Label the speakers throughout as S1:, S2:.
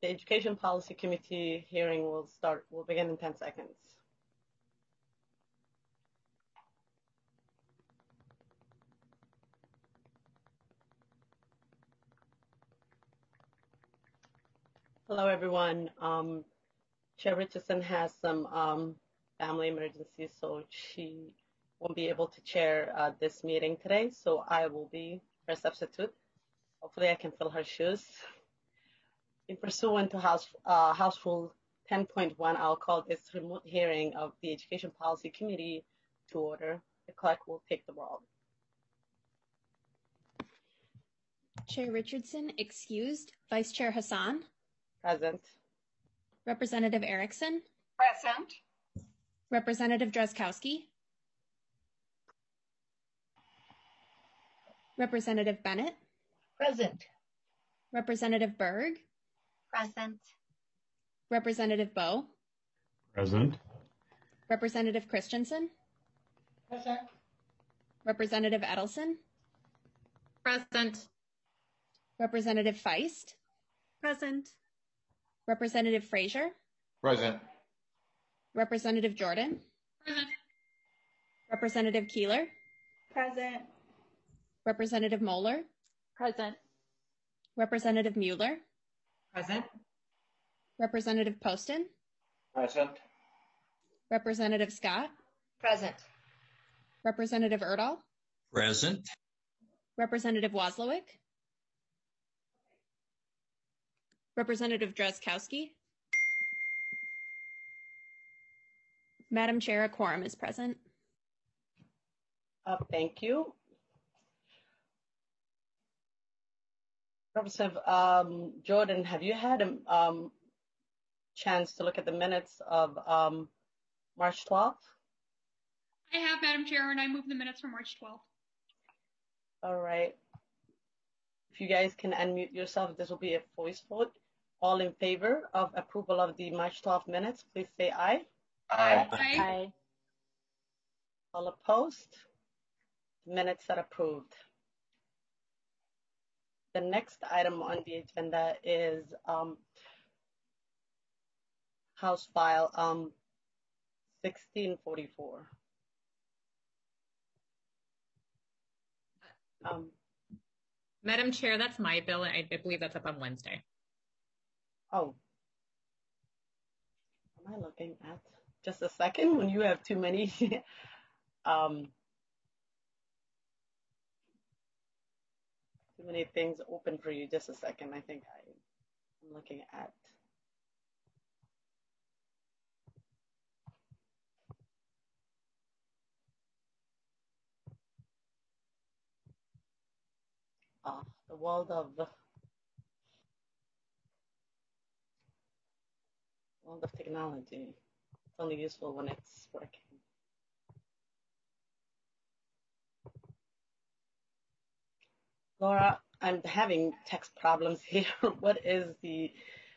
S1: The Education Policy Committee hearing will begin in 10 seconds. Hello, everyone. Chair Richardson has some family emergencies, so she won't be able to chair this meeting today, so I will be her substitute. Hopefully I can fill her shoes. In pursuant to House Rule 10.1, I'll call this remote hearing of the Education Policy Committee to order. The clerk will take the roll.
S2: Chair Richardson, excused. Vice Chair Hassan.
S1: Present.
S2: Representative Erickson.
S3: Present.
S2: Representative Drazkowski. Representative Bennett.
S3: Present.
S2: Representative Berg.
S4: Present.
S2: Representative Bowe.
S5: Present.
S2: Representative Christensen.
S3: Present.
S2: Representative Edelson.
S4: Present.
S2: Representative Feist.
S4: Present.
S2: Representative Frazier.
S5: Present.
S2: Representative Jordan.
S4: Present.
S2: Representative Keeler.
S3: Present.
S2: Representative Moeller.
S4: Present.
S2: Representative Mueller.
S3: Present.
S2: Representative Poston.
S5: Present.
S2: Representative Scott.
S3: Present.
S2: Representative Erdahl.
S6: Present.
S2: Representative Wozlowick. Representative Drazkowski. Madam Chair, a quorum is present.
S1: Thank you. Representative Jordan, have you had a chance to look at the minutes of March 12th?
S7: I have, Madam Chair, and I move the minutes for March 12th.
S1: All right. If you guys can unmute yourself, this will be a voice vote. All in favor of approval of the March 12th minutes, please say aye.
S5: Aye.
S7: Aye.
S1: All opposed? The minutes are approved. The next item on the agenda is House File 1644.
S4: Madam Chair, that's my bill, and I believe that's up on Wednesday.
S1: Oh, am I looking at just a second when you have too many? Too many things open for you. Just a second. I think I'm looking at. The world of technology. It's only useful when it's working. Laura, I'm having text problems here. What is the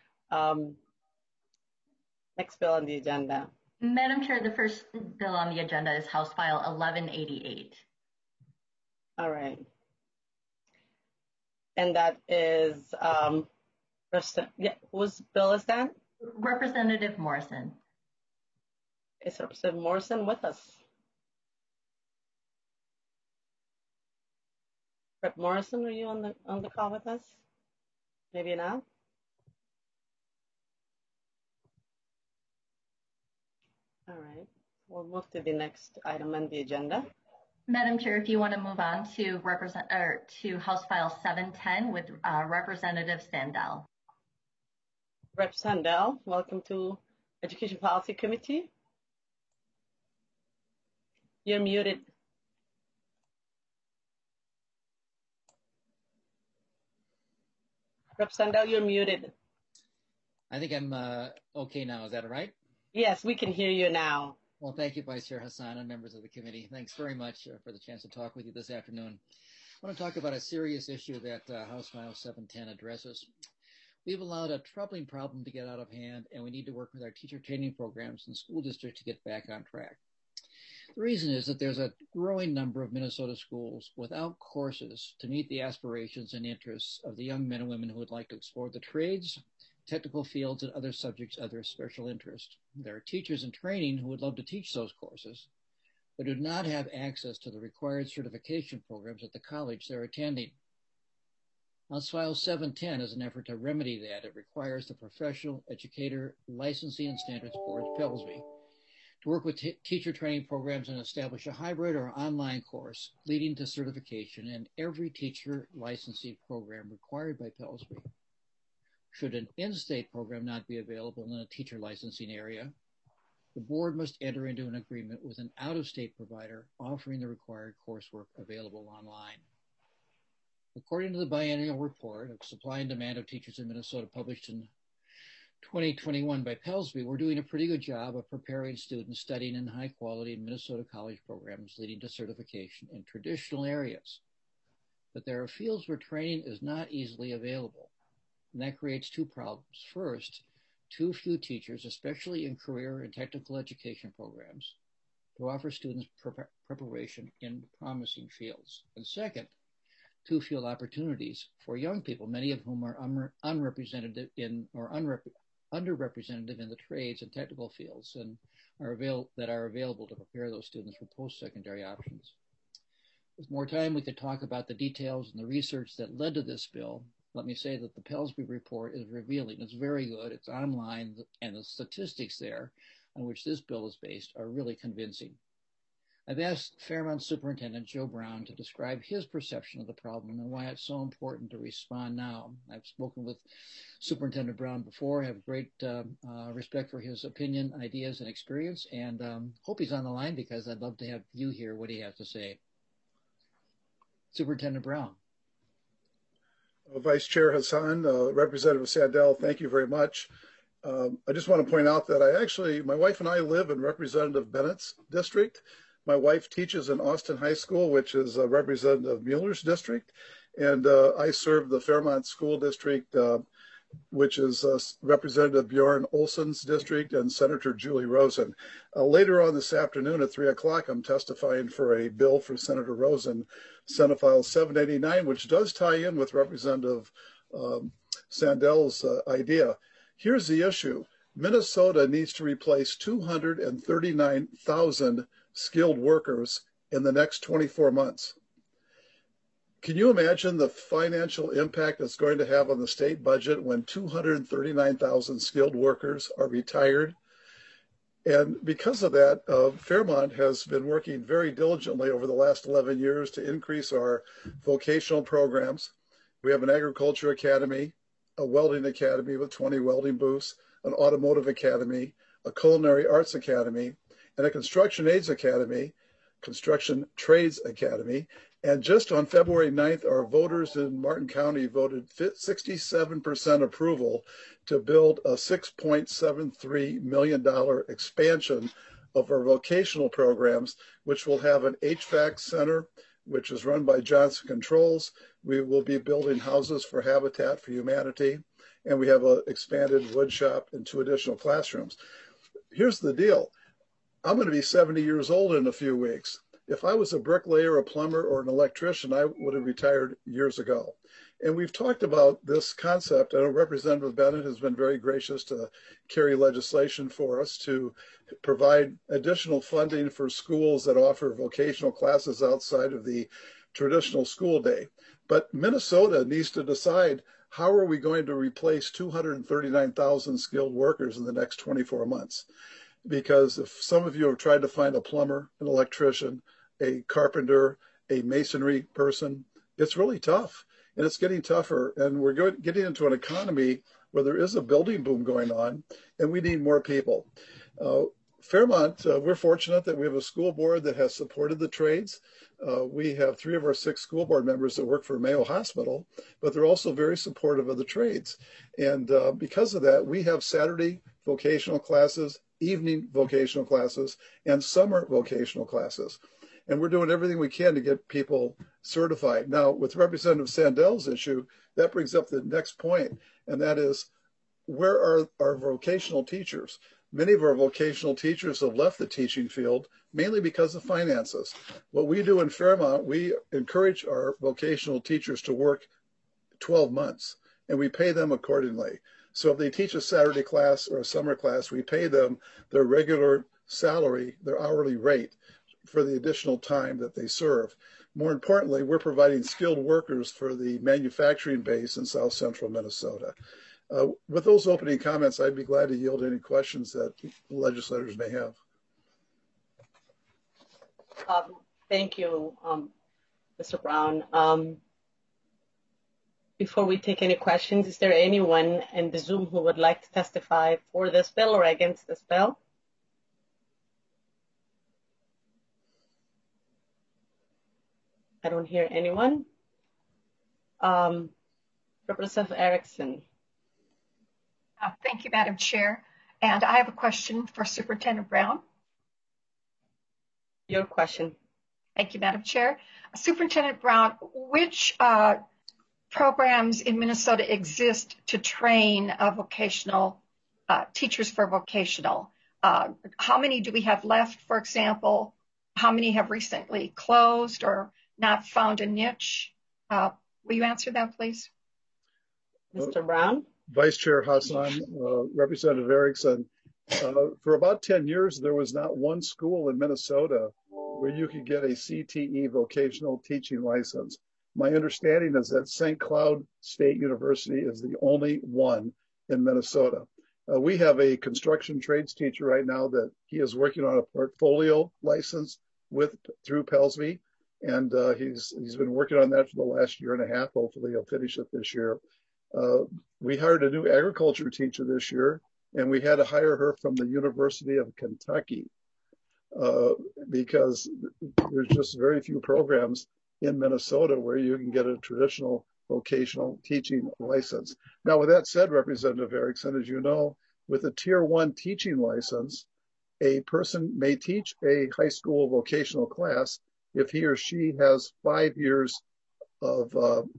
S1: next bill on the agenda?
S8: Madam Chair, the first bill on the agenda is House File 1188.
S1: All right. And that is, whose bill is that?
S8: Representative Morrison.
S1: Is Representative Morrison with us? Rep. Morrison, are you on the call with us? Maybe not. All right. We'll move to the next item on the agenda.
S8: Madam Chair, if you want to move on to House File 710 with Representative Sandell.
S1: Rep. Sandell, welcome to Education Policy Committee. You're muted. Rep. Sandell, you're muted.
S9: I think I'm okay now. Is that all right?
S1: Yes, we can hear you now.
S9: Well, thank you, Vice Chair Hassan and members of the committee. Thanks very much for the chance to talk with you this afternoon. I want to talk about a serious issue that House File 710 addresses. We've allowed a troubling problem to get out of hand, and we need to work with our teacher training programs and school districts to get back on track. The reason is that there's a growing number of Minnesota schools without courses to meet the aspirations and interests of the young men and women who would like to explore the trades, technical fields, and other subjects of their special interest. There are teachers in training who would love to teach those courses, but do not have access to the required certification programs at the college they're attending. House File 710 is an effort to remedy that. It requires the Professional Educator Licensing and Standards Board, PELSB, to work with teacher training programs and establish a hybrid or online course leading to certification in every teacher licensing program required by PELSB. Should an in-state program not be available in a teacher licensing area, the board must enter into an agreement with an out-of-state provider offering the required coursework available online. According to the biennial report of Supply and Demand of Teachers in Minnesota published in 2021 by PELSB, we're doing a pretty good job of preparing students studying in high-quality Minnesota college programs leading to certification in traditional areas. But there are fields where training is not easily available, and that creates two problems. First, too few teachers, especially in career and technical education programs, to offer students preparation in promising fields. And second, too few opportunities for young people, many of whom are underrepresented in the trades and technical fields and are available to prepare those students for post-secondary options. With more time, we could talk about the details and the research that led to this bill. Let me say that the PELSB report is revealing. It's very good. It's online, and the statistics there on which this bill is based are really convincing. I've asked Fairmont Superintendent Joe Brown to describe his perception of the problem and why it's so important to respond now. I've spoken with Superintendent Brown before, have great respect for his opinion, ideas, and experience, and hope he's on the line because I'd love to have you hear what he has to say. Superintendent Brown.
S6: Vice Chair Hassan, Representative Sandell, thank you very much. I just want to point out that my wife and I live in Representative Bennett's district. My wife teaches in Austin High School, which is Representative Mueller's district, and I serve the Fairmont School District, which is Representative Bjorn Olson's district and Senator Julie Rosen. Later on this afternoon at 3 o'clock, I'm testifying for a bill for Senator Rosen, Senate File 789, which does tie in with Representative Sandell's idea. Here's the issue. Minnesota needs to replace 239,000 skilled workers in the next 24 months. Can you imagine the financial impact it's going to have on the state budget when 239,000 skilled workers are retired? And because of that, Fairmont has been working very diligently over the last 11 years to increase our vocational programs. We have an agriculture academy, a welding academy with 20 welding booths, an automotive academy, a culinary arts academy, and a construction aids academy, construction trades academy. And just on February 9th, our voters in Martin County voted 67% approval to build a $6.73 million expansion of our vocational programs, which will have an HVAC center, which is run by Johnson Controls. We will be building houses for Habitat for Humanity, and we have an expanded wood shop and 2 additional classrooms. Here's the deal. I'm going to be 70 years old in a few weeks. If I was a bricklayer, a plumber, or an electrician, I would have retired years ago. And we've talked about this concept. I know Representative Bennett has been very gracious to carry legislation for us to provide additional funding for schools that offer vocational classes outside of the traditional school day. But Minnesota needs to decide, how are we going to replace 239,000 skilled workers in the next 24 months? Because if some of you have tried to find a plumber, an electrician, a carpenter, a masonry person, it's really tough, and it's getting tougher. And we're getting into an economy where there is a building boom going on, and we need more people. Fairmont, we're fortunate that we have a school board that has supported the trades. We have 3 of our 6 school board members that work for Mayo Hospital, but they're also very supportive of the trades. And because of that, we have Saturday vocational classes, evening vocational classes, and summer vocational classes. And we're doing everything we can to get people certified. Now, with Representative Sandell's issue, that brings up the next point, and that is, where are our vocational teachers? Many of our vocational teachers have left the teaching field, mainly because of finances. What we do in Fairmont, we encourage our vocational teachers to work 12 months, and we pay them accordingly. So if they teach a Saturday class or a summer class, we pay them their regular salary, their hourly rate for the additional time that they serve. More importantly, we're providing skilled workers for the manufacturing base in South Central Minnesota. With those opening comments, I'd be glad to yield any questions that legislators may have.
S1: Thank you, Mr. Brown. Before we take any questions, is there anyone in the Zoom who would like to testify for this bill or against this bill? I don't hear anyone. Representative Erickson.
S3: Thank you, Madam Chair. And I have a question for Superintendent Brown.
S1: Your question.
S3: Thank you, Madam Chair. Superintendent Brown, which programs in Minnesota exist to train vocational teachers for vocational? How many do we have left, for example? How many have recently closed or not found a niche? Will you answer that, please?
S1: Mr. Brown?
S6: Vice Chair Hassan, Representative Erickson, for about 10 years, there was not one school in Minnesota where you could get a CTE vocational teaching license. My understanding is that St. Cloud State University is the only one in Minnesota. We have a construction trades teacher right now that he is working on a portfolio license through PELSB, and he's been working on that for the last year and a half. Hopefully he'll finish it this year. We hired a new agriculture teacher this year, and we had to hire her from the University of Kentucky because there's just very few programs in Minnesota where you can get a traditional vocational teaching license. Now, with that said, Representative Erickson, as you know, with a Tier 1 teaching license, a person may teach a high school vocational class if he or she has 5 years of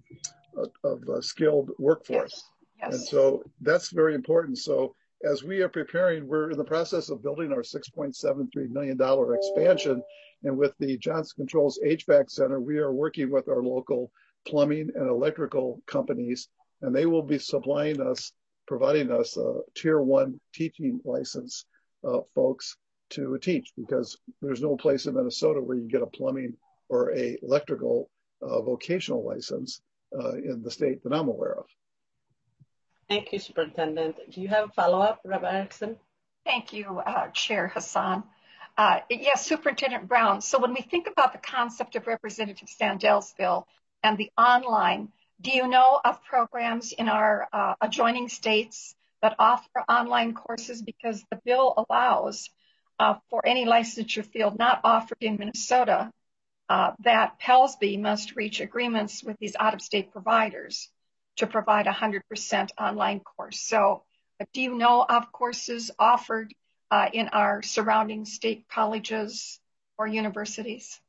S6: skilled workforce.
S3: Yes.
S6: And so that's very important. So as we are preparing, we're in the process of building our $6.73 million expansion. And with the Johnson Controls HVAC Center, we are working with our local plumbing and electrical companies, and they will be providing us a Tier 1 teaching license folks to teach, because there's no place in Minnesota where you get a plumbing or a electrical vocational license in the state that I'm aware of.
S1: Thank you, Superintendent. Do you have a follow-up, Rep. Erickson?
S3: Thank you, Chair Hassan. Yes, Superintendent Brown. So when we think about the concept of Representative Sandel's bill and the online, do you know of programs in our adjoining states that offer online courses? Because the bill allows for any licensure field not offered in Minnesota that PELSB must reach agreements with these out-of-state providers to provide a 100% online course. So do you know of courses offered in our surrounding state colleges or universities?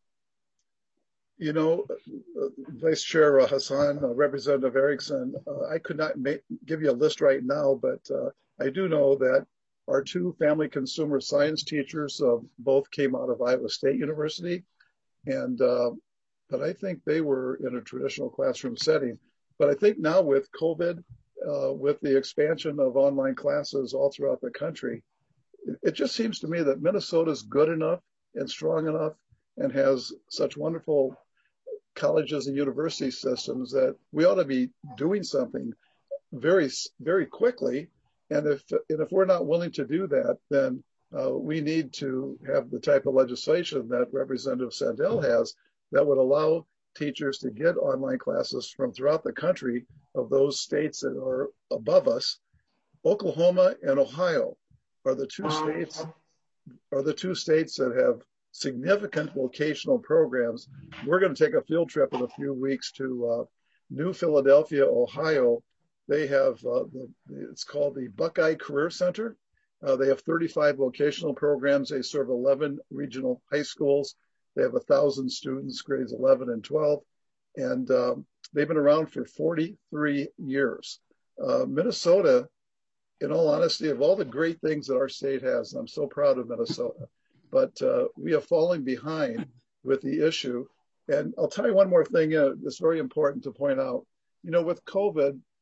S6: You know, Vice Chair Hassan, Representative Erickson, I could not give you a list right now, but I do know that our two family consumer science teachers both came out of Iowa State University, and but I think they were in a traditional classroom setting. But I think now with COVID, with the expansion of online classes all throughout the country, it just seems to me that Minnesota's good enough and strong enough and has such wonderful colleges and university systems that we ought to be doing something very, very quickly. And if we're not willing to do that, then we need to have the type of legislation that Representative Sandell has that would allow teachers to get online classes from throughout the country of those states that are above us. Oklahoma and Ohio are the two states that have significant vocational programs. We're going to take a field trip in a few weeks to New Philadelphia, Ohio. They have it's called the Buckeye Career Center. They have 35 vocational programs. They serve 11 regional high schools. They have 1,000 students, grades 11 and 12, and they've been around for 43 years. Minnesota, in all honesty, of all the great things that our state has, and I'm so proud of Minnesota, but we are falling behind with the issue. And I'll tell you one more thing that's very important to point out. You know, with COVID,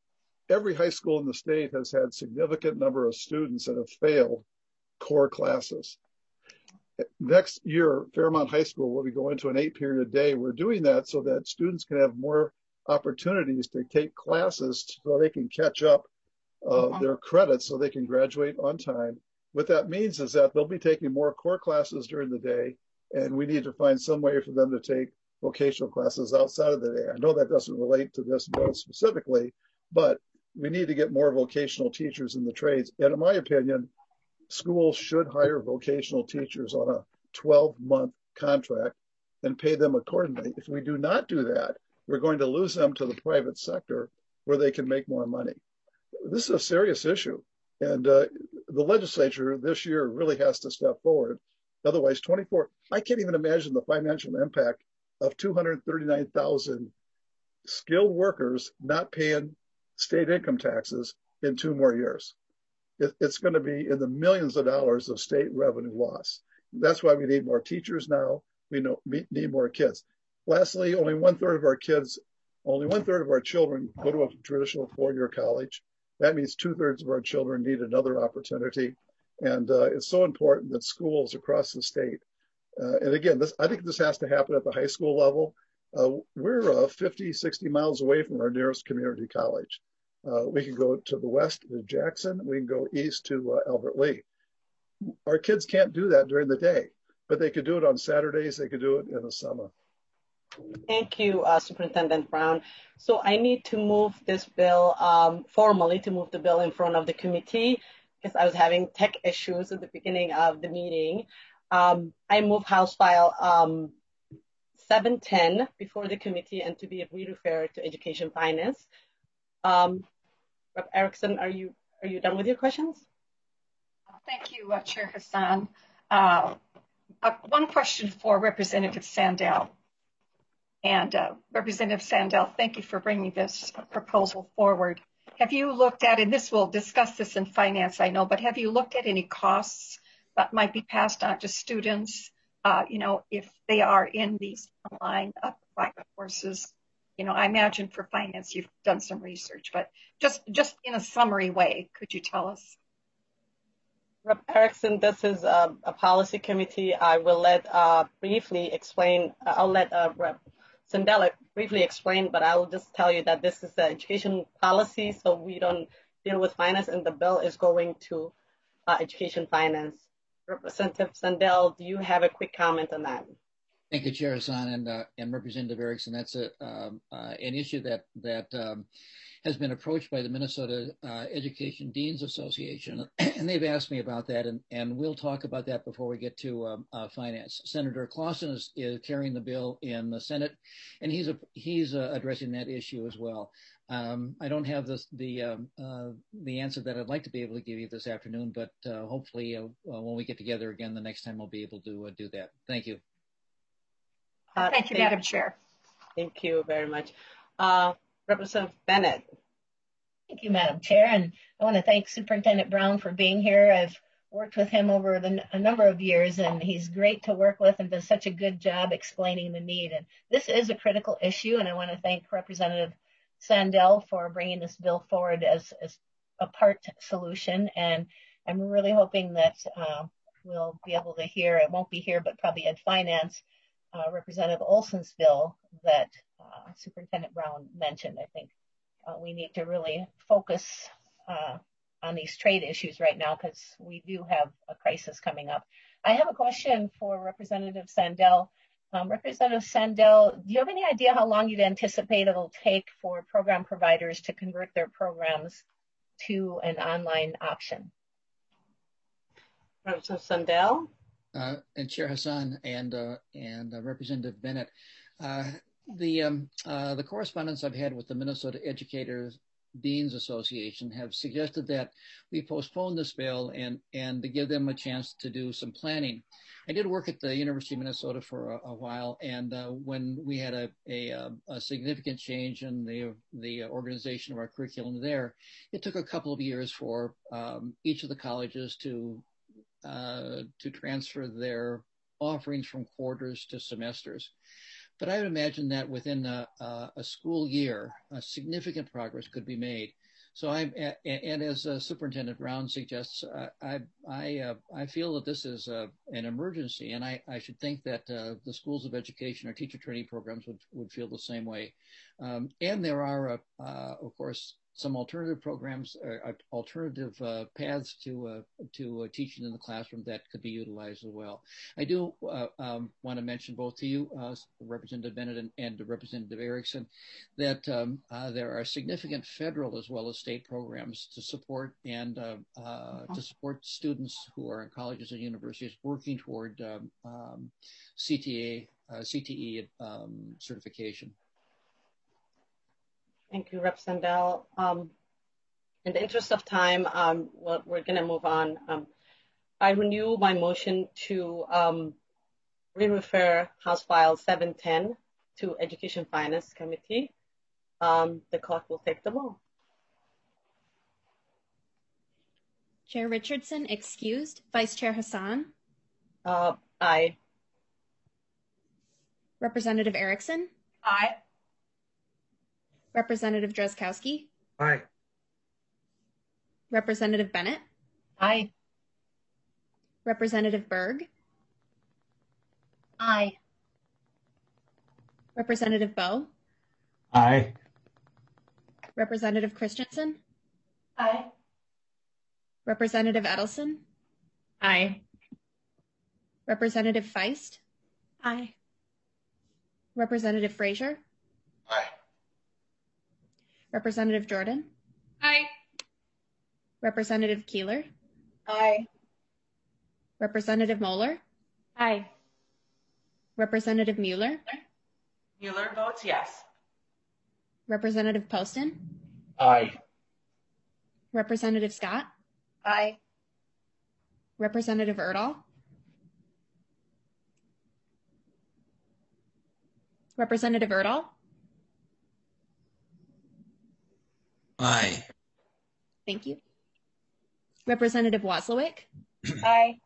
S6: every high school in the state has had significant number of students that have failed core classes. Next year, Fairmont High School will be going to an 8-period day. We're doing that so that students can have more opportunities to take classes so they can catch up their credits so they can graduate on time. What that means is that they'll be taking more core classes during the day, and we need to find some way for them to take vocational classes outside of the day. I know that doesn't relate to this bill specifically, but we need to get more vocational teachers in the trades. And in my opinion, schools should hire vocational teachers on a 12-month contract and pay them accordingly. If we do not do that, we're going to lose them to the private sector where they can make more money. This is a serious issue, and the legislature this year really has to step forward. Otherwise, I can't even imagine the financial impact of 239,000 skilled workers not paying state income taxes in 2 more years. It's going to be in the millions of dollars of state revenue loss. That's why we need more teachers now. We need more kids. Lastly, only one third of our children go to a traditional 4-year college. That means 2/3 of our children need another opportunity. And it's so important that schools across the state, and again, I think this has to happen at the high school level. We're 50, 60 miles away from our nearest community college. We can go to the west to Jackson. We can go east to Albert Lee. Our kids can't do that during the day, but they could do it on Saturdays. They could do it in the summer.
S1: Thank you, Superintendent Brown. So I need to move this bill formally to move the bill in front of the committee because I was having tech issues at the beginning of the meeting. I move House File 710 before the committee and to be referred to Education Finance. Rep. Erickson, are you done with your questions?
S3: Thank you, Chair Hassan. One question for Representative Sandell. And Representative Sandell, thank you for bringing this proposal forward. Have you looked at, and we'll discuss this in finance, I know, but have you looked at any costs that might be passed on to students, if they are in these online private courses? I imagine for finance, you've done some research, but just in a summary way, could you tell us?
S1: Rep. Erickson, this is a policy committee. I will let briefly explain. I'll let Rep. Sandell briefly explain, but I will just tell you that this is the education policy, so we don't deal with finance, and the bill is going to education finance. Representative Sandell, do you have a quick comment on that?
S9: Thank you, Chair Hassan and Representative Erickson. That's an issue that has been approached by the Minnesota Education Deans Association, and they've asked me about that, and we'll talk about that before we get to finance. Senator Clausen is carrying the bill in the Senate, and he's addressing that issue as well. I don't have the answer that I'd like to be able to give you this afternoon, but hopefully when we get together again the next time, I'll be able to do that. Thank you.
S3: Thank you, Madam Chair.
S1: Thank you very much. Representative Bennett.
S10: Thank you, Madam Chair. And I want to thank Superintendent Brown for being here. I've worked with him over a number of years, and he's great to work with and does such a good job explaining the need. And this is a critical issue, and I want to thank Representative Sandell for bringing this bill forward as a part solution. And I'm really hoping that we'll be able to hear, it won't be here, but probably at Finance, Representative Olson's bill that Superintendent Brown mentioned. I think we need to really focus on these trade issues right now because we do have a crisis coming up. I have a question for Representative Sandell. Representative Sandell, do you have any idea how long you'd anticipate it'll take for program providers to convert their programs to an online option?
S1: Representative Sandell?
S9: And Chair Hassan and Representative Bennett, the correspondence I've had with the Minnesota Educators Deans Association have suggested that we postpone this bill and to give them a chance to do some planning. I did work at the University of Minnesota for a while, and when we had a significant change in the organization of our curriculum there, it took a couple of years for each of the colleges to transfer their offerings from quarters to semesters. But I would imagine that within a school year, significant progress could be made. So and as Superintendent Brown suggests, I feel that this is an emergency, and I should think that the schools of education or teacher training programs would feel the same way. And there are, of course, some alternative programs, alternative paths to teaching in the classroom that could be utilized as well. I do want to mention both to you, Representative Bennett and Representative Erickson, that there are significant federal as well as state programs to support and to support students who are in colleges and universities working toward CTE certification.
S1: Thank you, Rep. Sandell. In the interest of time, we're going to move on. I renew my motion to re-refer House File 710 to Education Finance Committee. The clerk will take the roll.
S2: Chair Richardson excused. Vice Chair Hassan.
S1: Aye.
S2: Representative Erickson.
S3: Aye.
S2: Representative Drazkowski.
S5: Aye.
S2: Representative Bennett.
S10: Aye.
S2: Representative Berg.
S10: Aye.
S2: Representative Bowe.
S5: Aye.
S2: Representative Christensen.
S3: Aye.
S2: Representative Edelson.
S4: Aye.
S2: Representative Feist.
S4: Aye.
S2: Representative Frazier.
S5: Aye.
S2: Representative Jordan.
S7: Aye.
S2: Representative Keeler.
S3: Aye.
S2: Representative Moeller.
S4: Aye.
S2: Representative Mueller.
S1: Mueller votes yes.
S2: Representative Poston.
S5: Aye.
S2: Representative Scott.
S3: Aye.
S2: Representative Erdahl. Representative Erdahl.
S11: Aye.
S2: Thank you. Representative Wozlowick.
S3: Aye.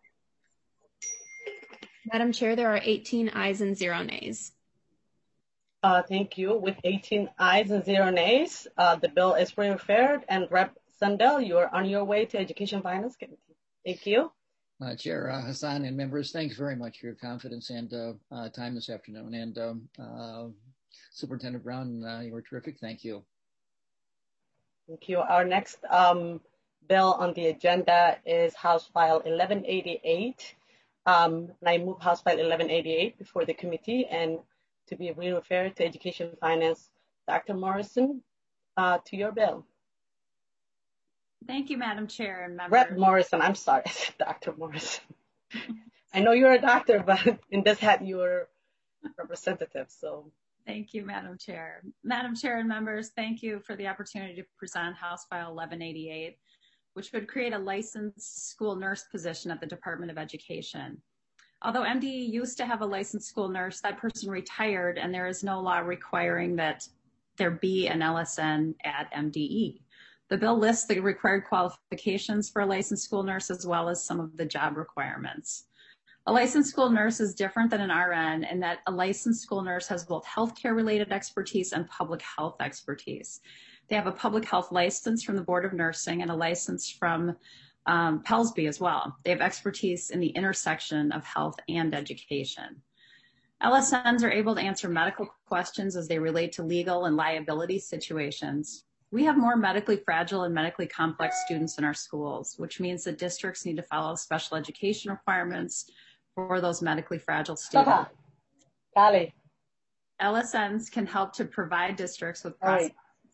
S2: Madam Chair, there are 18 ayes and 0 nays.
S1: Thank you. With 18 ayes and 0 nays, the bill is referred, and Rep. Sandell, you are on your way to Education Finance Committee. Thank you.
S9: Chair Hassan and members, thanks very much for your confidence and time this afternoon. And Superintendent Brown, you were terrific. Thank you.
S1: Thank you. Our next bill on the agenda is House File 1188. And I move House File 1188 before the committee and to be referred to Education Finance. Dr. Morrison, to your bill.
S12: Thank you, Madam Chair and members.
S1: Rep. Morrison, I'm sorry, Dr. Morrison. I know you're a doctor, but in this hat you're representative, so.
S12: Thank you, Madam Chair. Madam Chair and members, thank you for the opportunity to present House File 1188, which would create a licensed school nurse position at the Department of Education. Although MDE used to have a licensed school nurse, that person retired and there is no law requiring that there be an LSN at MDE. The bill lists the required qualifications for a licensed school nurse as well as some of the job requirements. A licensed school nurse is different than an RN in that a licensed school nurse has both healthcare related expertise and public health expertise. They have a public health license from the Board of Nursing and a license from PELSB as well. They have expertise in the intersection of health and education. LSNs are able to answer medical questions as they relate to legal and liability situations. We have more medically fragile and medically complex students in our schools, which means that districts need to follow special education requirements for those medically fragile students. LSNs can help to provide districts with processes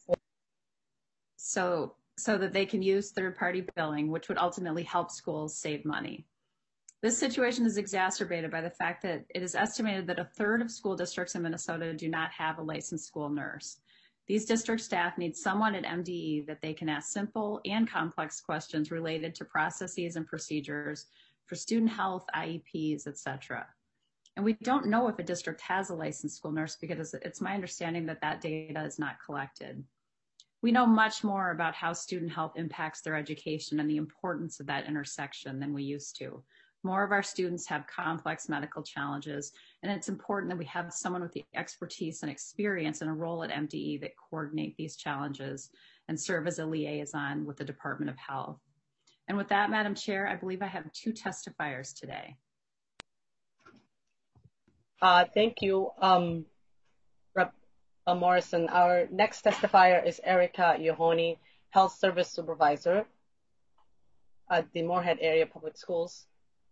S12: so that they can use third-party billing, which would ultimately help schools save money. This situation is exacerbated by the fact that it is estimated that 1/3 of school districts in Minnesota do not have a licensed school nurse. These district staff need someone at MDE that they can ask simple and complex questions related to processes and procedures for student health, IEPs, etc. And we don't know if a district has a licensed school nurse because it's my understanding that that data is not collected. We know much more about how student health impacts their education and the importance of that intersection than we used to. More of our students have complex medical challenges, and it's important that we have someone with the expertise and experience in a role at MDE that coordinate these challenges and serve as a liaison with the Department of Health. And with that, Madam Chair, I believe I have 2 testifiers today.
S1: Thank you, Rep. Morrison. Our next testifier is Erica Yohoni, Health Service Supervisor at the Moorhead Area Public Schools.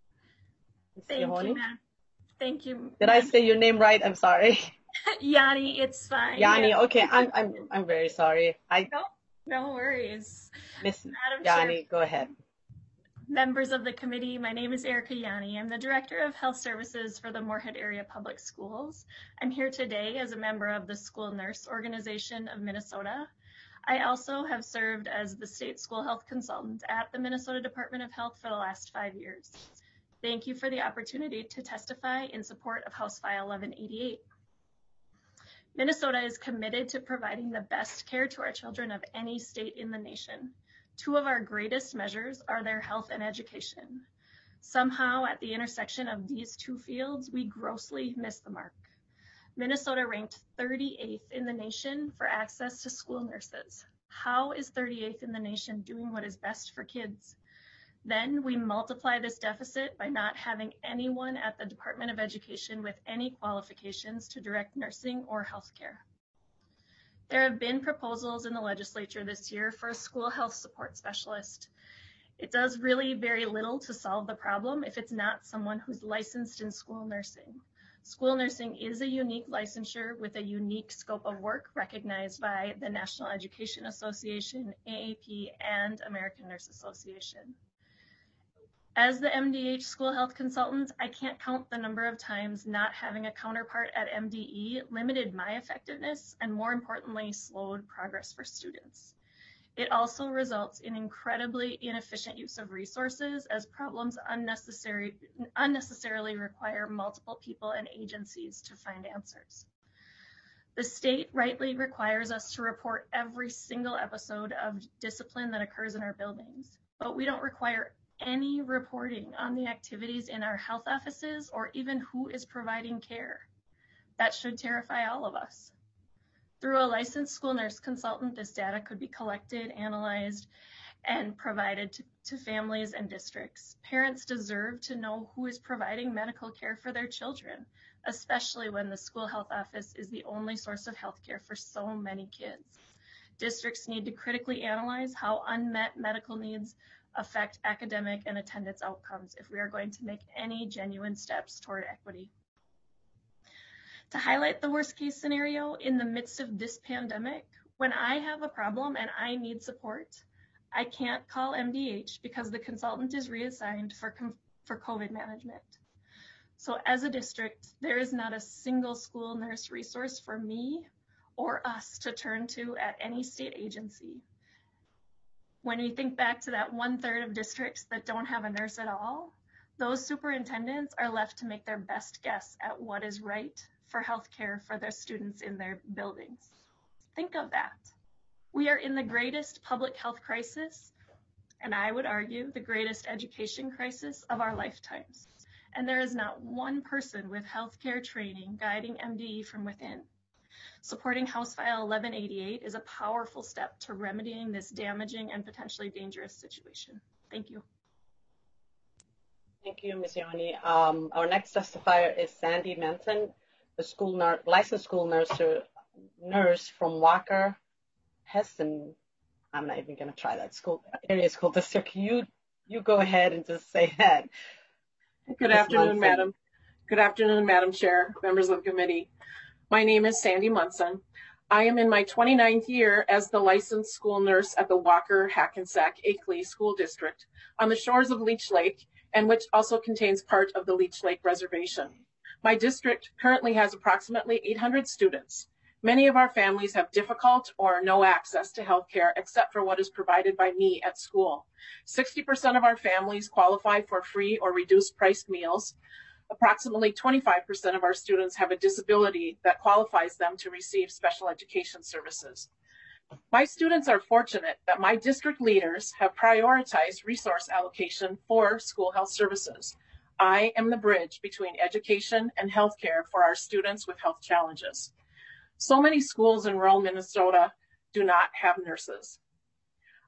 S13: Thank you, ma'am. Thank you.
S1: Did I say your name right? I'm sorry.
S13: Yanni, it's fine.
S1: Yanni, yeah. Okay. I'm very sorry.
S13: No worries.
S1: Miss Yanni, go ahead.
S13: Members of the committee, my name is Erica Yanni. I'm the Director of Health Services for the Moorhead Area Public Schools. I'm here today as a member of the School Nurse Organization of Minnesota. I also have served as the State School Health Consultant at the Minnesota Department of Health for the last 5 years. Thank you for the opportunity to testify in support of House File 1188. Minnesota is committed to providing the best care to our children of any state in the nation. 2 of our greatest measures are their health and education. Somehow, at the intersection of these 2 fields, we grossly miss the mark. Minnesota ranked 38th in the nation for access to school nurses. How is 38th in the nation doing what is best for kids? Then we multiply this deficit by not having anyone at the Department of Education with any qualifications to direct nursing or healthcare. There have been proposals in the legislature this year for a school health support specialist. It does really very little to solve the problem if it's not someone who's licensed in school nursing. School nursing is a unique licensure with a unique scope of work recognized by the National Education Association, AAP, and American Nurse Association. As the MDH school health consultant, I can't count the number of times not having a counterpart at MDE limited my effectiveness and, more importantly, slowed progress for students. It also results in incredibly inefficient use of resources as problems unnecessarily require multiple people and agencies to find answers. The state rightly requires us to report every single episode of discipline that occurs in our buildings, but we don't require any reporting on the activities in our health offices or even who is providing care. That should terrify all of us. Through a licensed school nurse consultant, this data could be collected, analyzed, and provided to families and districts. Parents deserve to know who is providing medical care for their children, especially when the school health office is the only source of health care for so many kids. Districts need to critically analyze how unmet medical needs affect academic and attendance outcomes if we are going to make any genuine steps toward equity. To highlight the worst case scenario, in the midst of this pandemic, when I have a problem and I need support, I can't call MDH because the consultant is reassigned for COVID management. So as a district, there is not a single school nurse resource for me or us to turn to at any state agency. When we think back to that 1/3 of districts that don't have a nurse at all, those superintendents are left to make their best guess at what is right for healthcare for their students in their buildings. Think of that. We are in the greatest public health crisis, and I would argue the greatest education crisis of our lifetimes. And there is not one person with healthcare training guiding MDE from within. Supporting House File 1188 is a powerful step to remedying this damaging and potentially dangerous situation. Thank you.
S1: Thank you, Ms. Yoni. Our next testifier is Sandy Menton, a licensed school nurse from Walker Hessen. I'm not even going to try that area school district. You go ahead and just say that.
S14: Good afternoon, Madam. Good afternoon, Madam Chair, members of the committee. My name is Sandy Munson. I am in my 29th year as the licensed school nurse at the Walker Hackensack Akeley School District on the shores of Leech Lake, and which also contains part of the Leech Lake Reservation. My district currently has approximately 800 students. Many of our families have difficult or no access to healthcare except for what is provided by me at school. 60% of our families qualify for free or reduced priced meals. Approximately 25% of our students have a disability that qualifies them to receive special education services. My students are fortunate that my district leaders have prioritized resource allocation for school health services. I am the bridge between education and healthcare for our students with health challenges. So many schools in rural Minnesota do not have nurses.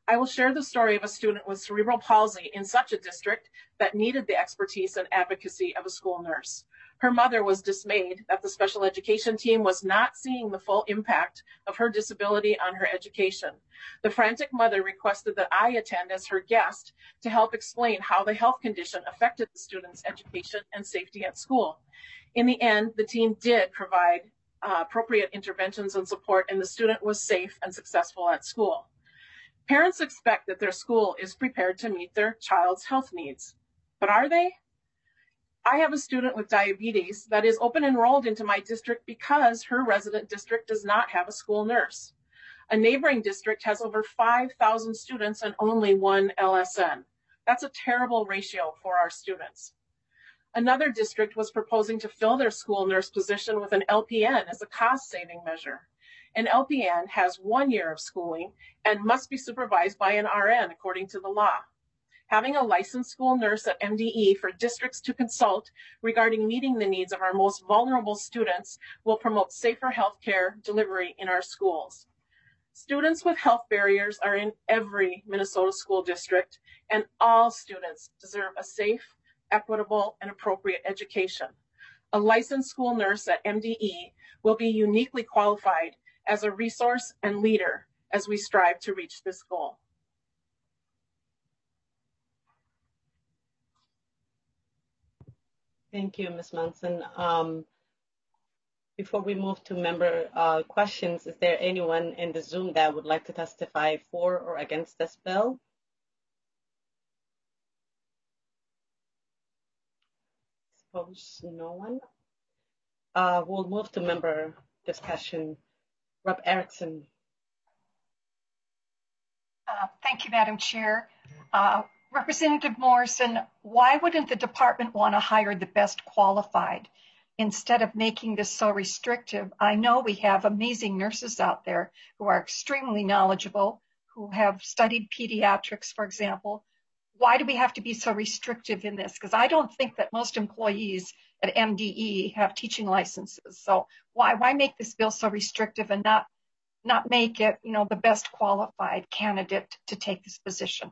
S14: I will share the story of a student with cerebral palsy in such a district that needed the expertise and advocacy of a school nurse. Her mother was dismayed that the special education team was not seeing the full impact of her disability on her education. The frantic mother requested that I attend as her guest to help explain how the health condition affected the student's education and safety at school. In the end, the team did provide appropriate interventions and support, and the student was safe and successful at school. Parents expect that their school is prepared to meet their child's health needs, but are they? I have a student with diabetes that is open enrolled into my district because her resident district does not have a school nurse. A neighboring district has over 5,000 students and only one LSN. That's a terrible ratio for our students. Another district was proposing to fill their school nurse position with an LPN as a cost-saving measure. An LPN has 1 year of schooling and must be supervised by an RN according to the law. Having a licensed school nurse at MDE for districts to consult regarding meeting the needs of our most vulnerable students will promote safer healthcare delivery in our schools. Students with health barriers are in every Minnesota school district, and all students deserve a safe, equitable, and appropriate education. A licensed school nurse at MDE will be uniquely qualified as a resource and leader as we strive to reach this goal.
S1: Thank you, Ms. Munson. Before we move to member questions, is there anyone in the Zoom that would like to testify for or against this bill? Suppose no one. We'll move to member discussion. Rep. Erickson.
S3: Thank you, Madam Chair. Representative Morrison, why wouldn't the department want to hire the best qualified instead of making this so restrictive? I know we have amazing nurses out there who are extremely knowledgeable, who have studied pediatrics, for example. Why do we have to be so restrictive in this? Because I don't think that most employees at MDE have teaching licenses. So why make this bill so restrictive and not make it, the best qualified candidate to take this position?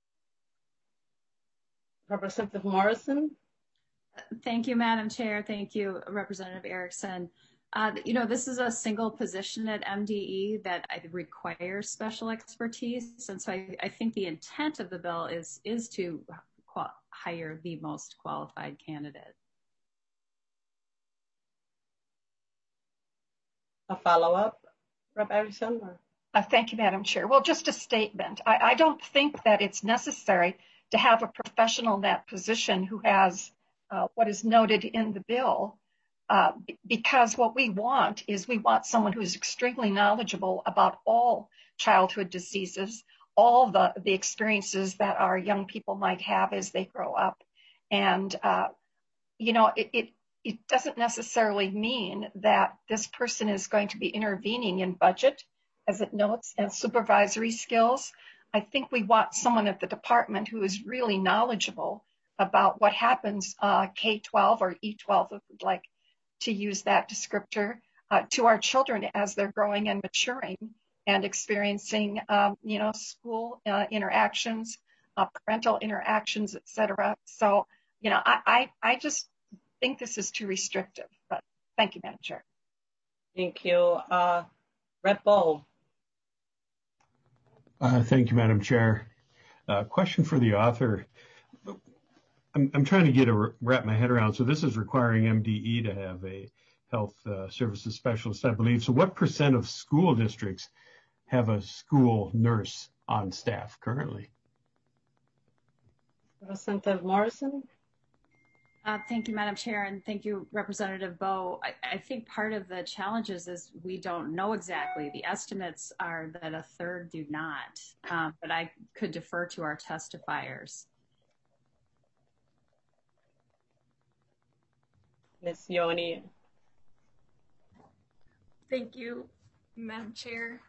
S1: Representative Morrison.
S12: Thank you, Madam Chair. Thank you, Representative Erickson. This is a single position at MDE that requires special expertise. And so I think the intent of the bill is to hire the most qualified candidate.
S1: A follow-up, Rep. Erickson?
S3: Thank you, Madam Chair. Well, just a statement. I don't think that it's necessary to have a professional in that position who has what is noted in the bill, because what we want is someone who is extremely knowledgeable about all childhood diseases, all the experiences that our young people might have as they grow up. And, it doesn't necessarily mean that this person is going to be intervening in budget, as it notes, and supervisory skills. I think we want someone at the department who is really knowledgeable about what happens K-12 or E-12, if we'd like to use that descriptor, to our children as they're growing and maturing and experiencing, school interactions, parental interactions, et cetera. So, I just think this is too restrictive, but thank you, Madam Chair.
S1: Thank you. Rep. Bohl.
S15: Thank you, Madam Chair. Question for the author. I'm trying to wrap my head around. So this is requiring MDE to have a health services specialist, I believe. So what % of school districts have a school nurse on staff currently?
S1: Representative Morrison.
S12: Thank you, Madam Chair, and thank you, Representative Bowe. I think part of the challenges is we don't know exactly. The estimates are that a third do not, but I could defer to our testifiers.
S1: Ms. Yoni.
S13: Thank you, Madam Chair.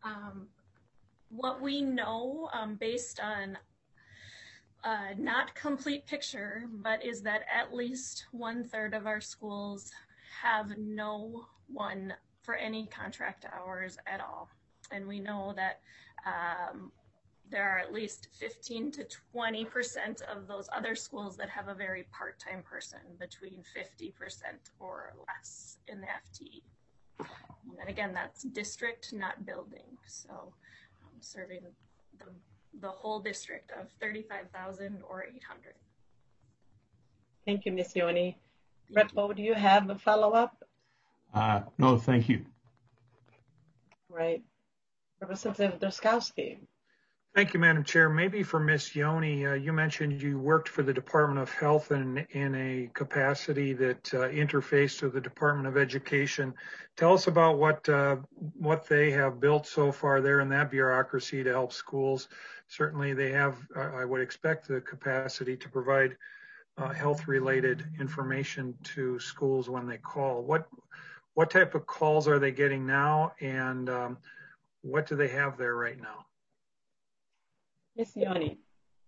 S13: What we know based on not complete picture, but is that at least 1/3 of our schools have no one for any contract hours at all. And we know that there are at least 15 to 20% of those other schools that have a very part-time person, between 50% or less in the FTE. And again, that's district, not building. So serving the whole district of 35,000 or 800.
S1: Thank you, Ms. Yoni. Rep Bo, do you have a follow-up?
S15: No, thank you.
S1: Right. Representative Drazkowski.
S16: Thank you, Madam Chair. Maybe for Ms. Yoni, you mentioned you worked for the Department of Health in a capacity that interfaced with the Department of Education. Tell us about what they have built so far there in that bureaucracy to help schools. Certainly they have, I would expect, the capacity to provide health-related information to schools when they call. What type of calls are they getting now, and what do they have there right now?
S1: Ms. Yoni.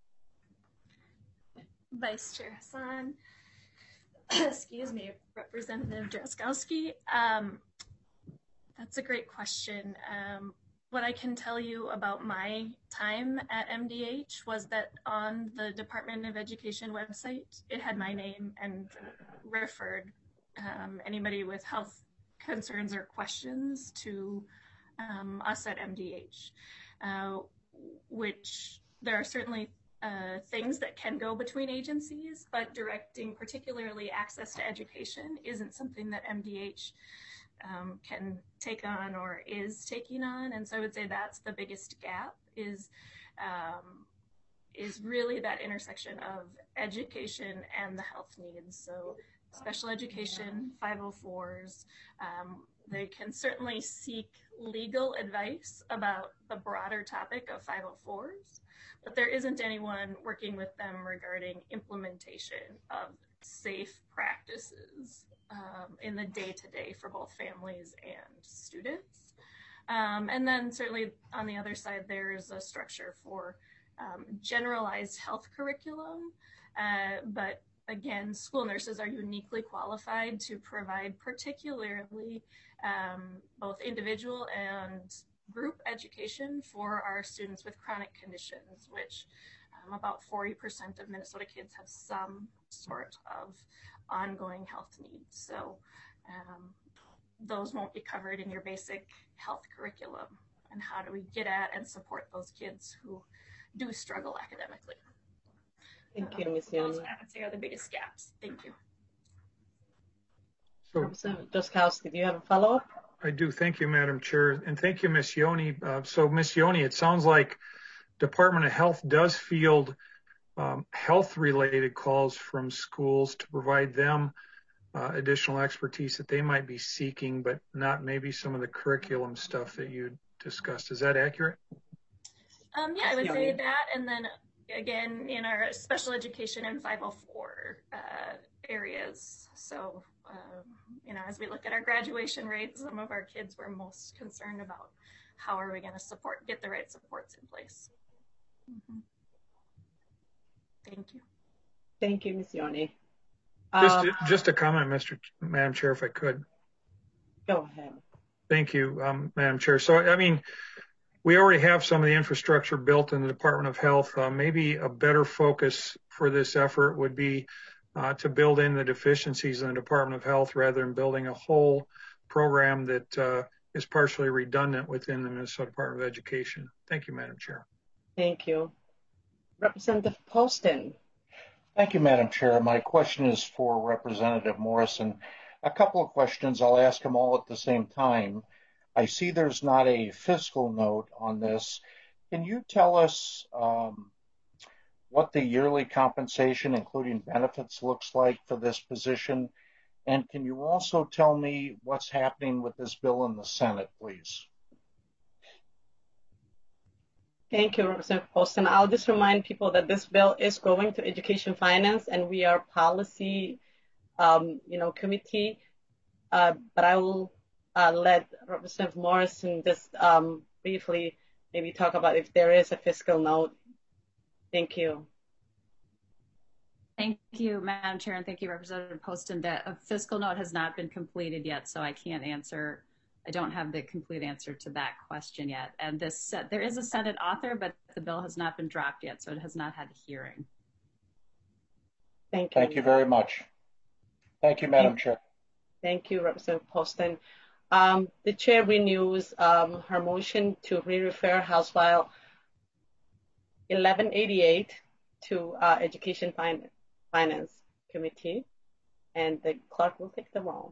S13: Vice Chair Hassan, excuse me, Representative Drazkowski. That's a great question. What I can tell you about my time at MDH was that on the Department of Education website, it had my name and referred anybody with health concerns or questions to us at MDH. Which there are certainly things that can go between agencies, but directing particularly access to education isn't something that MDH can take on or is taking on. And so I would say that's the biggest gap is really that intersection of education and the health needs. So special education, 504s, they can certainly seek legal advice about the broader topic of 504s, but there isn't anyone working with them regarding implementation of safe practices in the day-to-day for both families and students. And then certainly on the other side, there's a structure for generalized health curriculum, but again, school nurses are uniquely qualified to provide particularly both individual and group education for our students with chronic conditions, which about 40% of Minnesota kids have some sort of ongoing health needs. So those won't be covered in your basic health curriculum. And how do we get at and support those kids who do struggle academically?
S1: Thank you, Ms. Yoni.
S13: Those, I would say, are the biggest gaps. Thank you.
S16: So,
S1: Representative Drazkowski, do you have a follow-up?
S16: I do. Thank you, Madam Chair. And thank you, Ms. Yoni. So, Ms. Yoni, it sounds like Department of Health does field health-related calls from schools to provide them additional expertise that they might be seeking, but not maybe some of the curriculum stuff that you discussed. Is that accurate?
S13: Yeah, I would say that. And then again, in our special education and 504 areas. So, as we look at our graduation rates, some of our kids were most concerned about how are we going to get the right supports in place. Mm-hmm. Thank you.
S1: Thank you, Ms. Yoni.
S16: Just a comment, Madam Chair, if I could.
S1: Go ahead.
S16: Thank you, Madam Chair. So, I mean, we already have some of the infrastructure built in the Department of Health. Maybe a better focus for this effort would be to build in the deficiencies in the Department of Health rather than building a whole program that is partially redundant within the Minnesota Department of Education. Thank you, Madam Chair.
S1: Thank you. Representative Poston.
S5: Thank you, Madam Chair. My question is for Representative Morrison. A couple of questions. I'll ask them all at the same time. I see there's not a fiscal note on this. Can you tell us what the yearly compensation, including benefits, looks like for this position? And can you also tell me what's happening with this bill in the Senate, please?
S1: Thank you, Representative Poston. I'll just remind people that this bill is going to Education Finance, and we are policy, committee. But I will let Representative Morrison just briefly maybe talk about if there is a fiscal note. Thank you.
S12: Thank you, Madam Chair, and thank you, Representative Poston. That a fiscal note has not been completed yet, so I can't answer I don't have the complete answer to that question yet. And there is a Senate author, but the bill has not been dropped yet, so it has not had a hearing.
S1: Thank you.
S5: Thank you very much. Thank you, Madam Chair.
S1: Thank you, Representative Poston. The chair renews her motion to re-refer House File 1188 to Education Finance Committee, and the clerk will take the roll.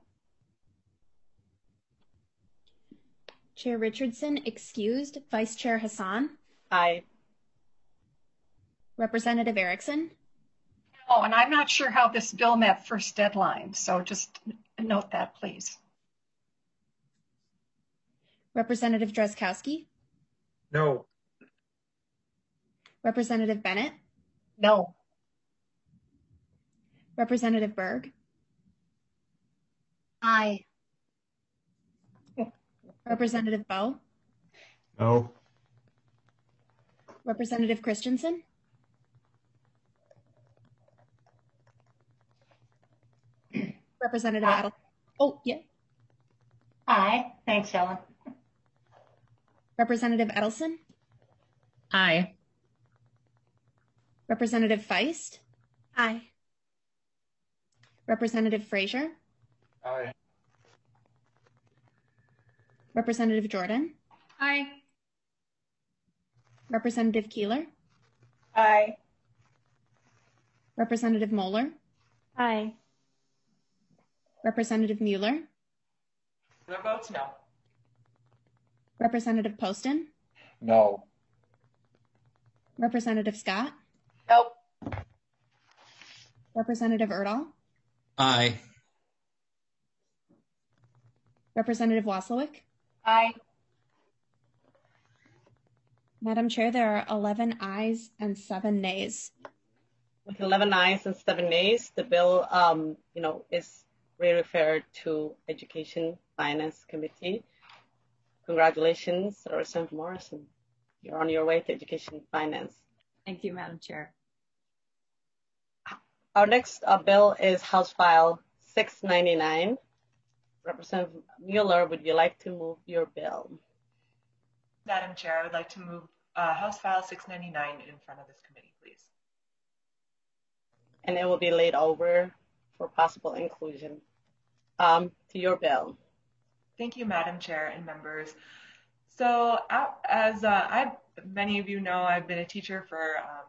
S2: Chair Richardson excused. Vice Chair Hassan.
S1: Aye.
S2: Representative Erickson.
S3: Oh, and I'm not sure how this bill met first deadline, so just note that, please.
S2: Representative Drazkowski.
S16: No.
S2: Representative Bennett.
S10: No.
S2: Representative Berg.
S10: Aye.
S2: Representative Bowe.
S15: No.
S2: Representative Christensen. Representative Adelson. Oh, yeah.
S10: Aye. Thanks, Helen.
S2: Representative Edelson.
S4: Aye.
S2: Representative Feist.
S10: Aye.
S2: Representative Frazier.
S6: Aye.
S2: Representative Jordan.
S7: Aye.
S2: Representative Keeler.
S10: Aye.
S2: Representative Moeller.
S10: Aye.
S2: Representative Mueller.
S14: The vote's no.
S2: Representative Poston.
S5: No.
S2: Representative Scott.
S10: Nope.
S2: Representative Erdahl.
S11: Aye.
S2: Representative Waslowick.
S10: Aye.
S2: Madam Chair, there are 11 ayes and 7 nays.
S1: With 11 ayes and 7 nays, the bill, is re-referred to Education Finance Committee. Congratulations, Representative Morrison. You're on your way to Education Finance.
S12: Thank you, Madam Chair.
S1: Our next bill is House File 699. Representative Mueller, would you like to move your bill?
S17: Madam Chair, I would like to move House File 699 in front of this committee, please.
S1: And it will be laid over for possible inclusion. To your bill.
S17: Thank you, Madam Chair and members. So as many of you know, I've been a teacher for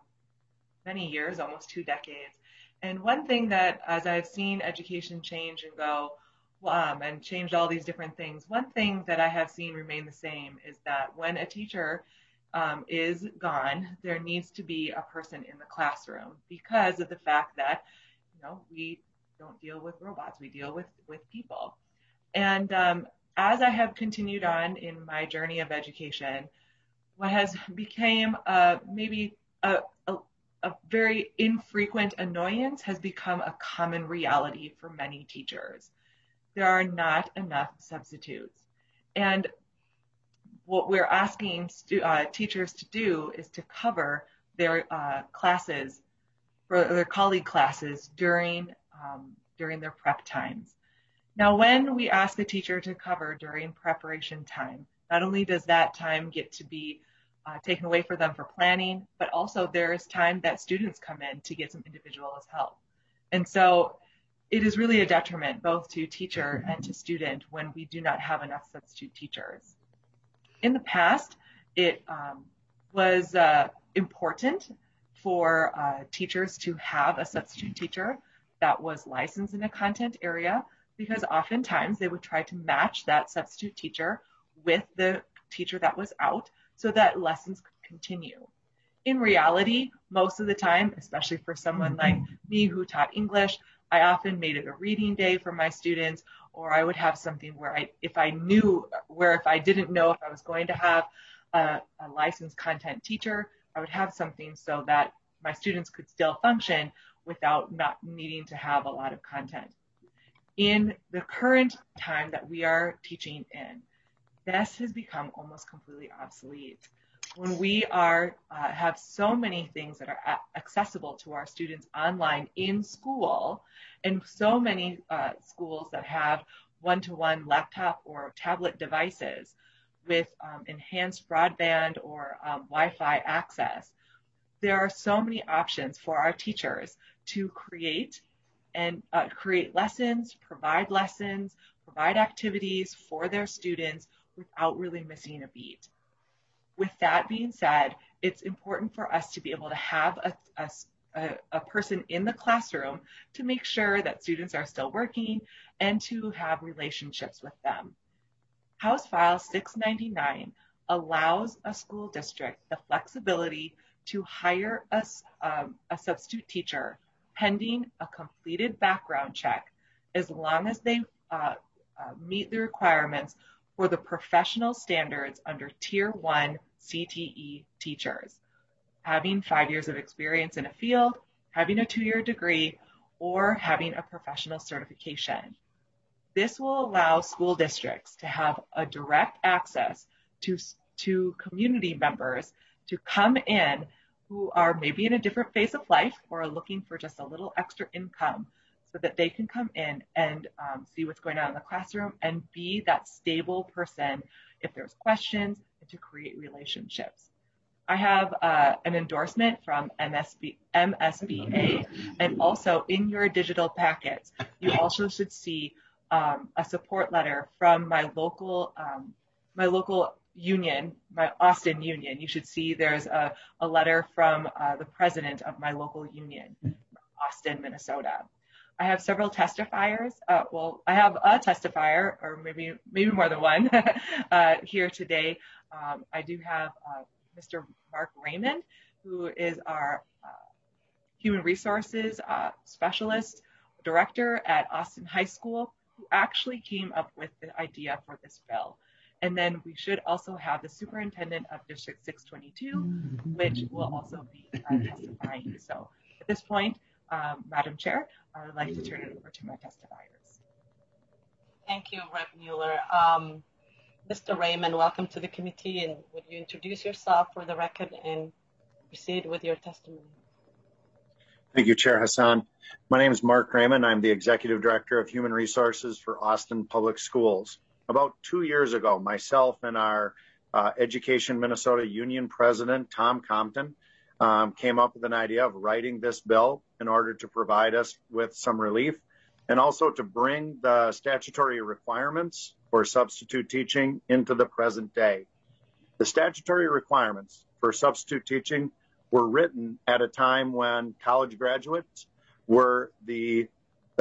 S17: many years, almost 2 decades. And one thing that, as I've seen education change and go, and changed all these different things, one thing that I have seen remain the same is that when a teacher is gone, there needs to be a person in the classroom because of the fact that, we don't deal with robots, we deal with people. And as I have continued on in my journey of education, what has become maybe a very infrequent annoyance has become a common reality for many teachers. There are not enough substitutes. And what we're asking teachers to do is to cover their classes, for their colleague classes during their prep times. Now, when we ask a teacher to cover during preparation time, not only does that time get to be taken away for them for planning, but also there is time that students come in to get some individualist help. And so it is really a detriment both to teacher and to student when we do not have enough substitute teachers. In the past, it was important for teachers to have a substitute teacher that was licensed in a content area, because oftentimes they would try to match that substitute teacher with the teacher that was out so that lessons could continue. In reality, most of the time, especially for someone like me who taught English, I often made it a reading day for my students, or I would have something where if I didn't know if I was going to have a licensed content teacher, I would have something so that my students could still function without not needing to have a lot of content. In the current time that we are teaching in, this has become almost completely obsolete. When we have so many things that are accessible to our students online in school, and so many schools that have one-to-one laptop or tablet devices with enhanced broadband or Wi-Fi access. There are so many options for our teachers to create lessons, provide activities for their students without really missing a beat. With that being said, it's important for us to be able to have a person in the classroom to make sure that students are still working and to have relationships with them. House File 699 allows a school district the flexibility to hire a substitute teacher pending a completed background check, as long as they meet the requirements for the professional standards under Tier 1 CTE teachers, having 5 years of experience in a field, having a 2-year degree, or having a professional certification. This will allow school districts to have a direct access to community members to come in who are maybe in a different phase of life or are looking for just a little extra income, so that they can come in and see what's going on in the classroom and be that stable person if there's questions, and to create relationships. I have an endorsement from MSBA, and also in your digital packets, you also should see a support letter from my local union, my Austin union. You should see there's a letter from the president of my local union, Austin, Minnesota. I have several testifiers. I have a testifier, or maybe more than one, here today. I do have Mr. Mark Raymond, who is our human resources specialist director at Austin High School, who actually came up with the idea for this bill. And then we should also have the superintendent of District 622, which will also be testifying. So at this point, Madam Chair, I would like to turn it over to my testifiers.
S1: Thank you, Rep. Mueller. Mr. Raymond, welcome to the committee, and would you introduce yourself for the record and proceed with your testimony?
S18: Thank you, Chair Hassan. My name is Mark Raymond. I'm the Executive Director of Human Resources for Austin Public Schools. About 2 years ago, myself and our Education Minnesota Union President, Tom Compton, came up with an idea of writing this bill in order to provide us with some relief and also to bring the statutory requirements for substitute teaching into the present day. The statutory requirements for substitute teaching were written at a time when college graduates were the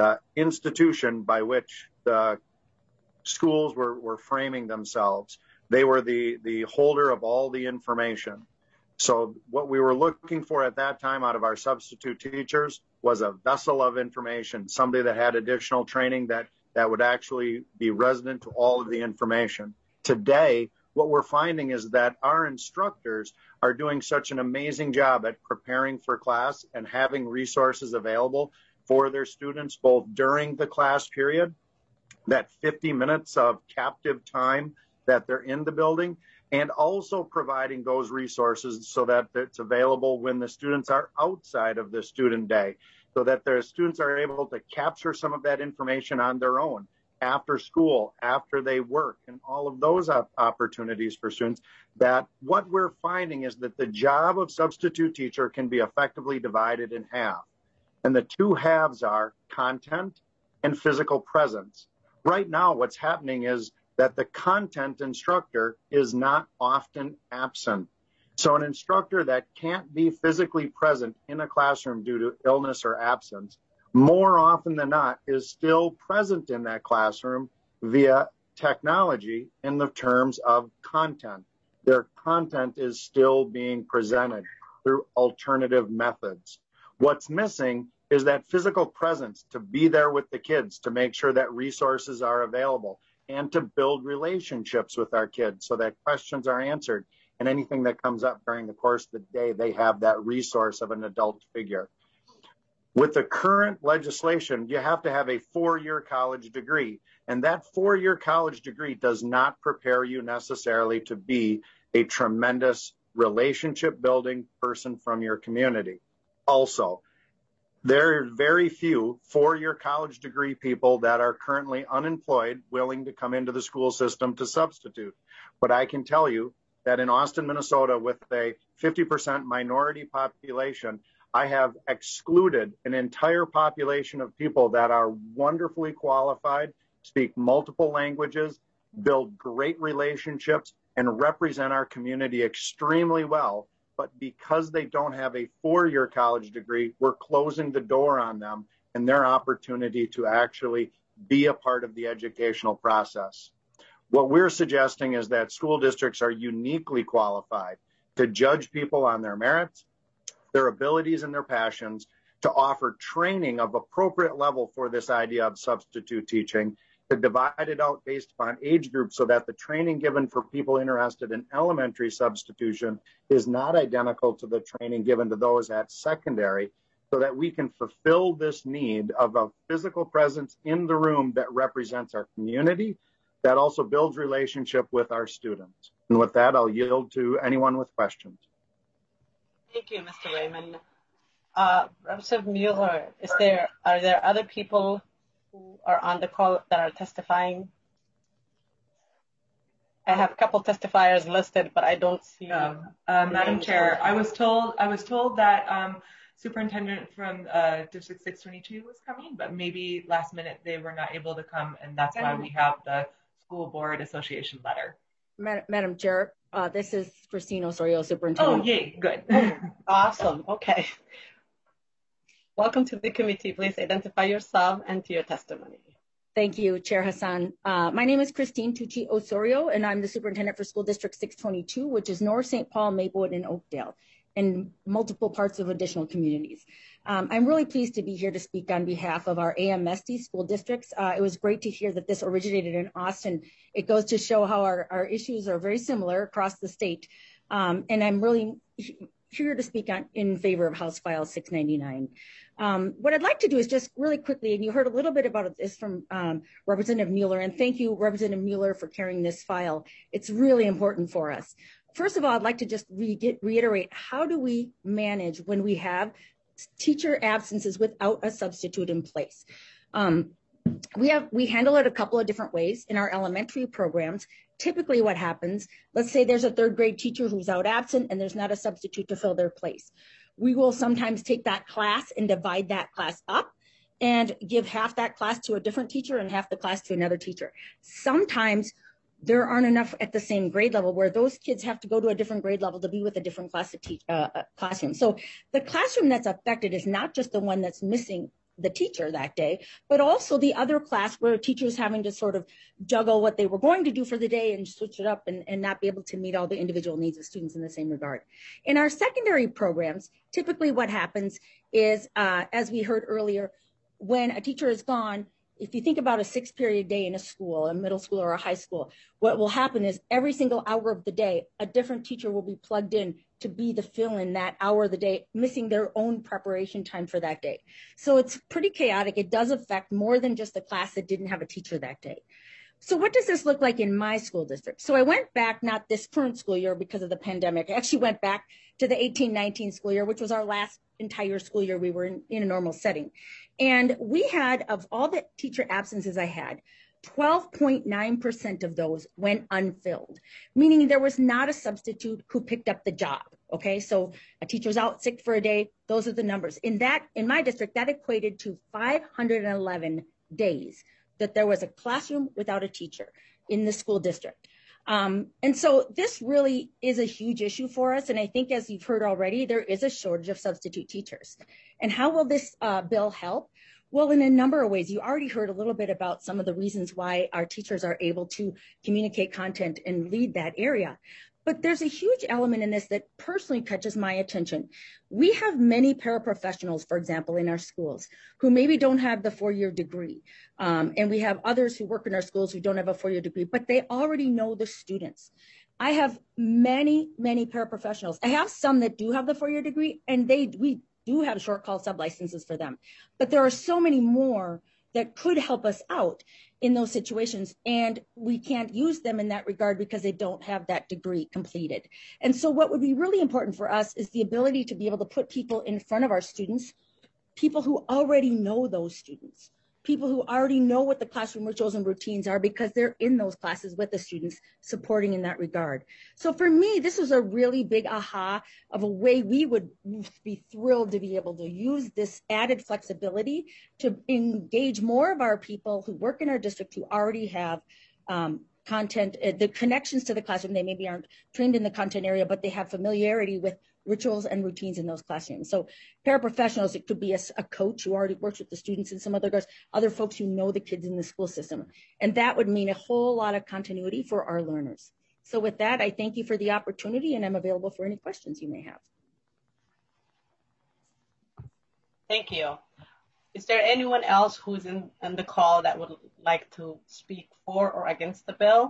S18: institution by which the schools were framing themselves. They were the holder of all the information. So what we were looking for at that time out of our substitute teachers was a vessel of information, somebody that had additional training that would actually be resident to all of the information. Today, what we're finding is that our instructors are doing such an amazing job at preparing for class and having resources available for their students, both during the class period, that 50 minutes of captive time that they're in the building, and also providing those resources so that it's available when the students are outside of the student day, so that their students are able to capture some of that information on their own after school, after they work, and all of those opportunities for students. That what we're finding is that the job of substitute teacher can be effectively divided in half. And the two halves are content and physical presence. Right now, what's happening is that the content instructor is not often absent. So an instructor that can't be physically present in a classroom due to illness or absence, more often than not, is still present in that classroom via technology in the terms of content. Their content is still being presented through alternative methods. What's missing is that physical presence to be there with the kids, to make sure that resources are available, and to build relationships with our kids so that questions are answered, and anything that comes up during the course of the day, they have that resource of an adult figure. With the current legislation, you have to have a 4-year college degree, and that 4-year college degree does not prepare you necessarily to be a tremendous relationship building person from your community. Also, There are very few four-year college degree people that are currently unemployed willing to come into the school system to substitute. But I can tell you that in Austin, Minnesota, with a 50% minority population, I have excluded an entire population of people that are wonderfully qualified, speak multiple languages, build great relationships, and represent our community extremely well. But because they don't have a four-year college degree, we're closing the door on them and their opportunity to actually be a part of the educational process. What we're suggesting is that school districts are uniquely qualified to judge people on their merits, their abilities, and their passions, to offer training of appropriate level for this idea of substitute teaching, to divide it out based upon age group so that the training given for people interested in elementary substitution is not identical to the training given to those at secondary, so that we can fulfill this need of a physical presence in the room that represents our community, that also builds relationship with our students. And with that, I'll yield to anyone with questions.
S1: Thank you, Mr. Raymond. Representative Mueller, are there other people who are on the call that are testifying? I have a couple testifiers listed, but I don't see.
S17: Madam Chair, I was told that superintendent from District 622 was coming, but maybe last minute they were not able to come, and that's why we have the School Board Association letter.
S19: Madam Chair, this is Christine Osorio, Superintendent.
S1: Oh, yay, good. Awesome, okay. Welcome to the committee. Please identify yourself and to your testimony.
S19: Thank you, Chair Hassan. My name is Christine Tucci Osorio, and I'm the Superintendent for School District 622, which is North St. Paul, Maplewood, and Oakdale, and multiple parts of additional communities. I'm really pleased to be here to speak on behalf of our AMSD school districts. It was great to hear that this originated in Austin. It goes to show how our issues are very similar across the state. And I'm really here to speak in favor of House File 699. What I'd like to do is just really quickly, and you heard a little bit about this from Representative Mueller, and thank you, Representative Mueller, for carrying this file. It's really important for us. First of all, I'd like to just reiterate, how do we manage when we have teacher absences without a substitute in place? We handle it a couple of different ways in our elementary programs. Typically what happens, let's say there's a third grade teacher who's out absent and there's not a substitute to fill their place. We will sometimes take that class and divide that class up and give half that class to a different teacher and half the class to another teacher. Sometimes there aren't enough at the same grade level where those kids have to go to a different grade level to be with a different class of classroom. So the classroom that's affected is not just the one that's missing the teacher that day, but also the other class where a teacher is having to sort of juggle what they were going to do for the day and switch it up and not be able to meet all the individual needs of students in the same regard. In our secondary programs, typically what happens is, as we heard earlier, when a teacher is gone, if you think about a 6-period day in a school, a middle school or a high school, what will happen is every single hour of the day, a different teacher will be plugged in to be the fill-in that hour of the day, missing their own preparation time for that day. So it's pretty chaotic. It does affect more than just the class that didn't have a teacher that day. So what does this look like in my school district? So I went back, not this current school year because of the pandemic. I actually went back to the 18-19 school year, which was our last entire school year we were in a normal setting. And we had, of all the teacher absences I had, 12.9% of those went unfilled, meaning there was not a substitute who picked up the job. Okay, so a teacher's out sick for a day, those are the numbers. In my district, that equated to 511 days that there was a classroom without a teacher in the school district. And so this really is a huge issue for us. And I think, as you've heard already, there is a shortage of substitute teachers. And how will this bill help? Well, in a number of ways. You already heard a little bit about some of the reasons why our teachers are able to communicate content and lead that area. But there's a huge element in this that personally catches my attention. We have many paraprofessionals, for example, in our schools who maybe don't have the 4-year degree. And we have others who work in our schools who don't have a 4-year degree, but they already know the students. I have many, many paraprofessionals. I have some that do have the 4-year degree, and we do have short call sublicenses for them. But there are so many more that could help us out in those situations, and we can't use them in that regard because they don't have that degree completed. And so what would be really important for us is the ability to be able to put people in front of our students people who already know those students, people who already know what the classroom rituals and routines are because they're in those classes with the students supporting in that regard. So for me, this was a really big aha of a way we would be thrilled to be able to use this added flexibility to engage more of our people who work in our district who already have content, the connections to the classroom. They maybe aren't trained in the content area, but they have familiarity with rituals and routines in those classrooms. So paraprofessionals, it could be a coach who already works with the students and some other folks who know the kids in the school system. And that would mean a whole lot of continuity for our learners. So with that, I thank you for the opportunity and I'm available for any questions you may have.
S1: Thank you. Is there anyone else who's in the call that would like to speak for or against the bill?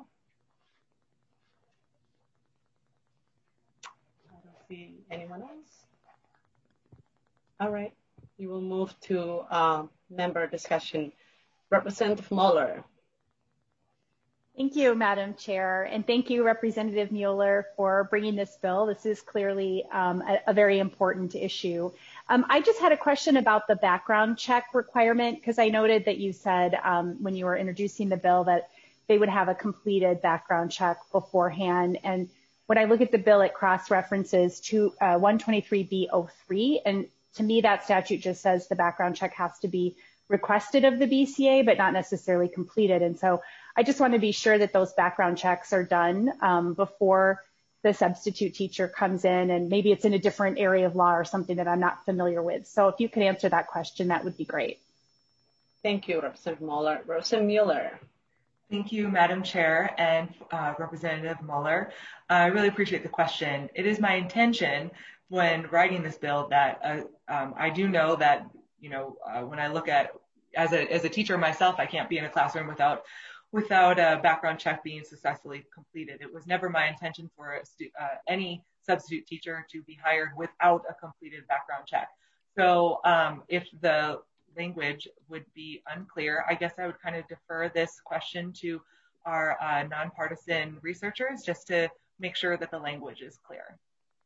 S1: See anyone else? All right, we will move to member discussion. Representative Mueller.
S20: Thank you, Madam Chair, and thank you, Representative Mueller, for bringing this bill. This is clearly a very important issue. I just had a question about the background check requirement, because I noted that you said when you were introducing the bill that they would have a completed background check beforehand. And when I look at the bill, it cross-references to 123B03, and to me that statute just says the background check has to be requested of the BCA, but not necessarily completed. And so I just want to be sure that those background checks are done before the substitute teacher comes in, and maybe it's in a different area of law or something that I'm not familiar with. So if you could answer that question, that would be great.
S1: Thank you, Representative Mueller. Representative Mueller.
S17: Thank you, Madam Chair and Representative Mueller. I really appreciate the question. It is my intention when writing this bill that I do know that, when I look at, as a teacher myself, I can't be in a classroom without a background check being successfully completed. It was never my intention for any substitute teacher to be hired without a completed background check. So if the language would be unclear, I guess I would kind of defer this question to our nonpartisan researchers just to make sure that the language is clear.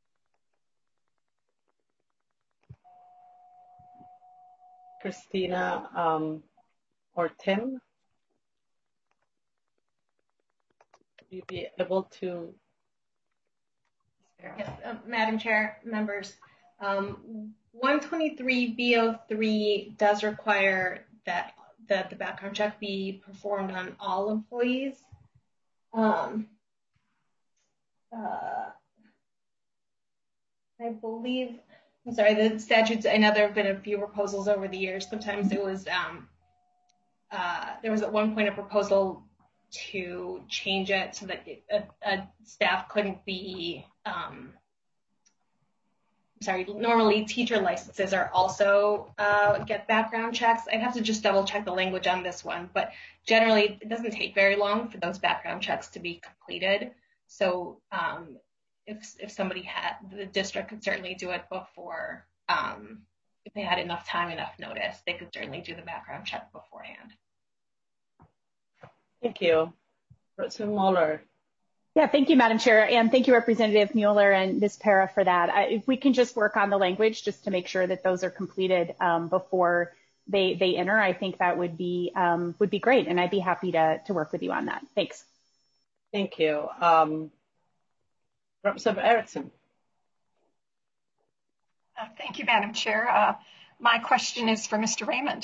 S1: Christina or Tim, would you be able to?
S21: Yes, Madam Chair, members, 123B03 does require that the background check be performed on all employees. I believe, I'm sorry, the statutes, I know there have been a few proposals over the years. Sometimes it was, there was at one point a proposal to change it so that a staff couldn't be, normally teacher licenses are also get background checks. I'd have to just double check the language on this one, but generally it doesn't take very long for those background checks to be completed. So if somebody had, the district could certainly do it before, if they had enough time, enough notice, they could certainly do the background check beforehand.
S1: Thank you. Representative Mueller.
S20: Yeah, thank you, Madam Chair, and thank you, Representative Mueller and Ms. Para for that. If we can just work on the language just to make sure that those are completed before they enter, I think that would be great, and I'd be happy to work with you on that. Thanks.
S1: Thank you. Representative Erickson.
S3: Thank you, Madam Chair. My question is for Mr. Raymond.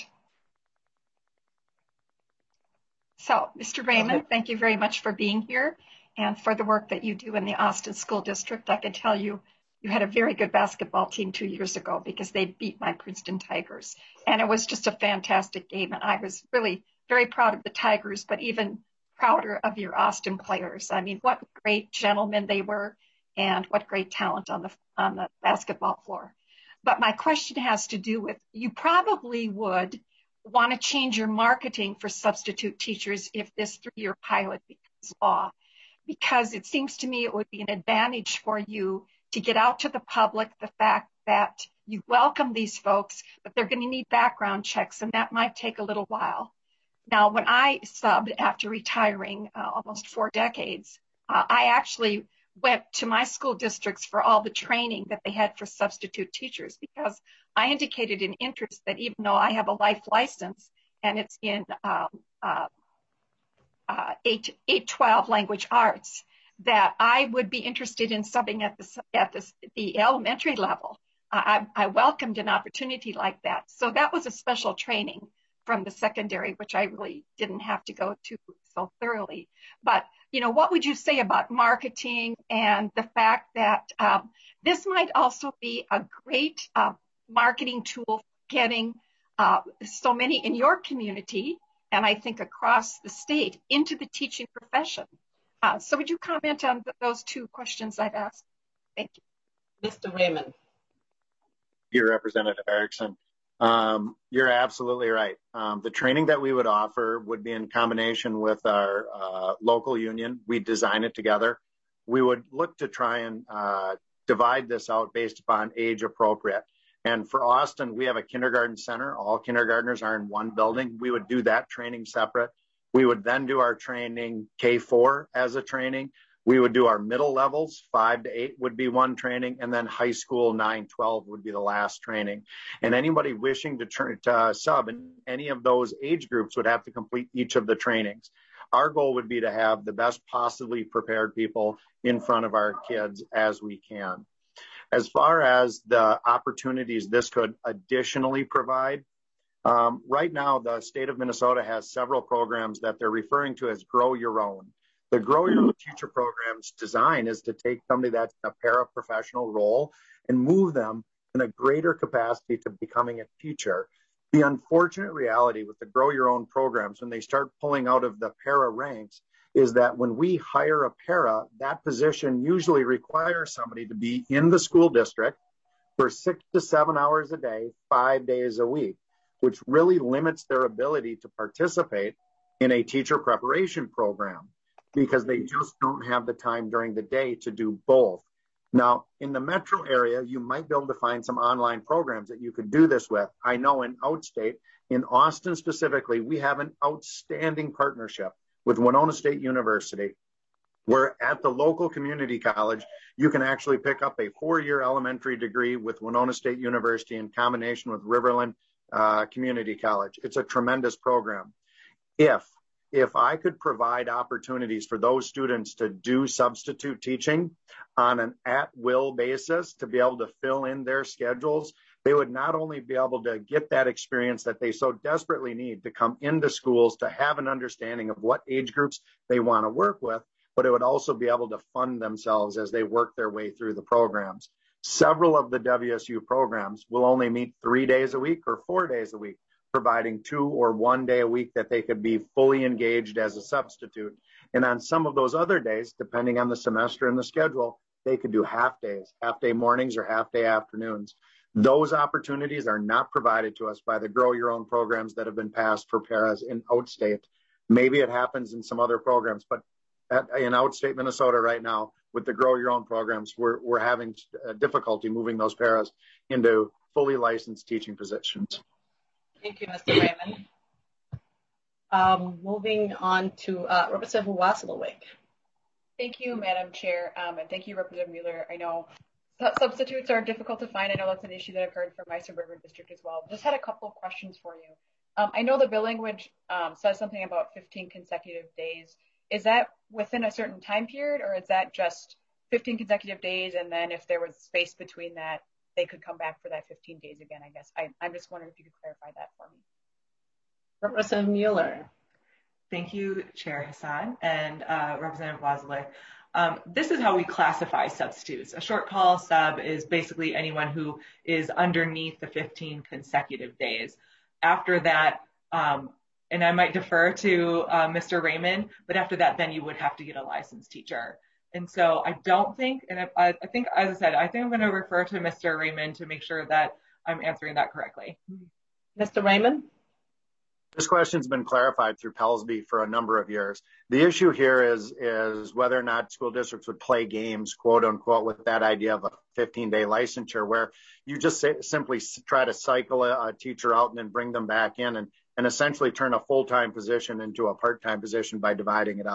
S3: So, Mr. Raymond, thank you very much for being here and for the work that you do in the Austin School District. I can tell you, you had a very good basketball team 2 years ago because they beat my Princeton Tigers. And it was just a fantastic game. And I was really very proud of the Tigers, but even prouder of your Austin players. I mean, what great gentlemen they were and what great talent on the basketball floor. But my question has to do with, you probably would want to change your marketing for substitute teachers if this 3-year pilot becomes law, because it seems to me it would be an advantage for you to get out to the public the fact that you welcome these folks, but they're going to need background checks, and that might take a little while. Now, when I subbed after retiring almost 4 decades, I actually went to my school districts for all the training that they had for substitute teachers, because I indicated an interest that even though I have a life license and it's in 812 language arts, that I would be interested in subbing at the elementary level. I welcomed an opportunity like that. So that was a special training from the secondary, which I really didn't have to go to so thoroughly. But, you know, what would you say about marketing and the fact that this might also be a great marketing tool for getting so many in your community, and I think across the state, into the teaching profession? So would you comment on those two questions I've asked? Thank you.
S1: Mr. Raymond.
S18: Your Representative Erickson. You're absolutely right. The training that we would offer would be in combination with our local union. We design it together. We would look to try and divide this out based upon age appropriate. And for Austin, we have a kindergarten center. All kindergartners are in one building. We would do that training separate. We would then do our training K4 as a training. We would do our middle levels, 5 to 8 would be one training, and then high school 9, 12 would be the last training. And anybody wishing to sub in any of those age groups would have to complete each of the trainings. Our goal would be to have the best possibly prepared people in front of our kids as we can. As far as the opportunities this could additionally provide, right now the state of Minnesota has several programs that they're referring to as Grow Your Own. The Grow Your Own Teacher program's design is to take somebody that's in a paraprofessional role and move them in a greater capacity to becoming a teacher. The unfortunate reality with the Grow Your Own programs, when they start pulling out of the para ranks, is that when we hire a para, that position usually requires somebody to be in the school district for 6 to 7 hours a day, 5 days a week, which really limits their ability to participate in a teacher preparation program, because they just don't have the time during the day to do both. Now, in the metro area, you might be able to find some online programs that you could do this with. I know in outstate, in Austin specifically, we have an outstanding partnership with Winona State University, where at the local community college, you can actually pick up a 4-year elementary degree with Winona State University in combination with Riverland Community College. It's a tremendous program. If I could provide opportunities for those students to do substitute teaching on an at-will basis to be able to fill in their schedules, they would not only be able to get that experience that they so desperately need to come into schools to have an understanding of what age groups they want to work with, but it would also be able to fund themselves as they work their way through the programs. Several of the WSU programs will only meet 3 days a week or 4 days a week, providing 2 or 1 day a week that they could be fully engaged as a substitute. And on some of those other days, depending on the semester and the schedule, they could do half days, half day mornings or half day afternoons. Those opportunities are not provided to us by the Grow Your Own programs that have been passed for paras in outstate. Maybe it happens in some other programs, but in outstate Minnesota right now, with the Grow Your Own programs, we're having difficulty moving those paras into fully licensed teaching positions.
S1: Thank you, Mr. Raymond. Moving on to Representative Wasilewicz.
S8: Thank you, Madam Chair, and thank you, Representative Mueller. I know substitutes are difficult to find. I know that's an issue that I've heard from my suburban district as well. Just had a couple of questions for you. I know the bill language says something about 15 consecutive days. Is that within a certain time period, or is that just 15 consecutive days, and then if there was space between that, they could come back for that 15 days again, I guess? I'm just wondering if you could clarify that for me.
S1: Representative Mueller.
S17: Thank you, Chair Hassan and Representative Wasilewicz. This is how we classify substitutes. A short call sub is basically anyone who is underneath the 15 consecutive days. After that, and I might defer to Mr. Raymond, but after that, then you would have to get a licensed teacher. And so I don't think, and I think, as I said, I think I'm going to refer to Mr. Raymond to make sure that I'm answering that correctly.
S1: Mr. Raymond?
S18: This question's been clarified through Pelsby for a number of years. The issue here is whether or not school districts would play games, quote unquote, with that idea of a 15-day licensure, where you just simply try to cycle a teacher out and then bring them back in and essentially turn a full-time position into a part-time position by dividing it up.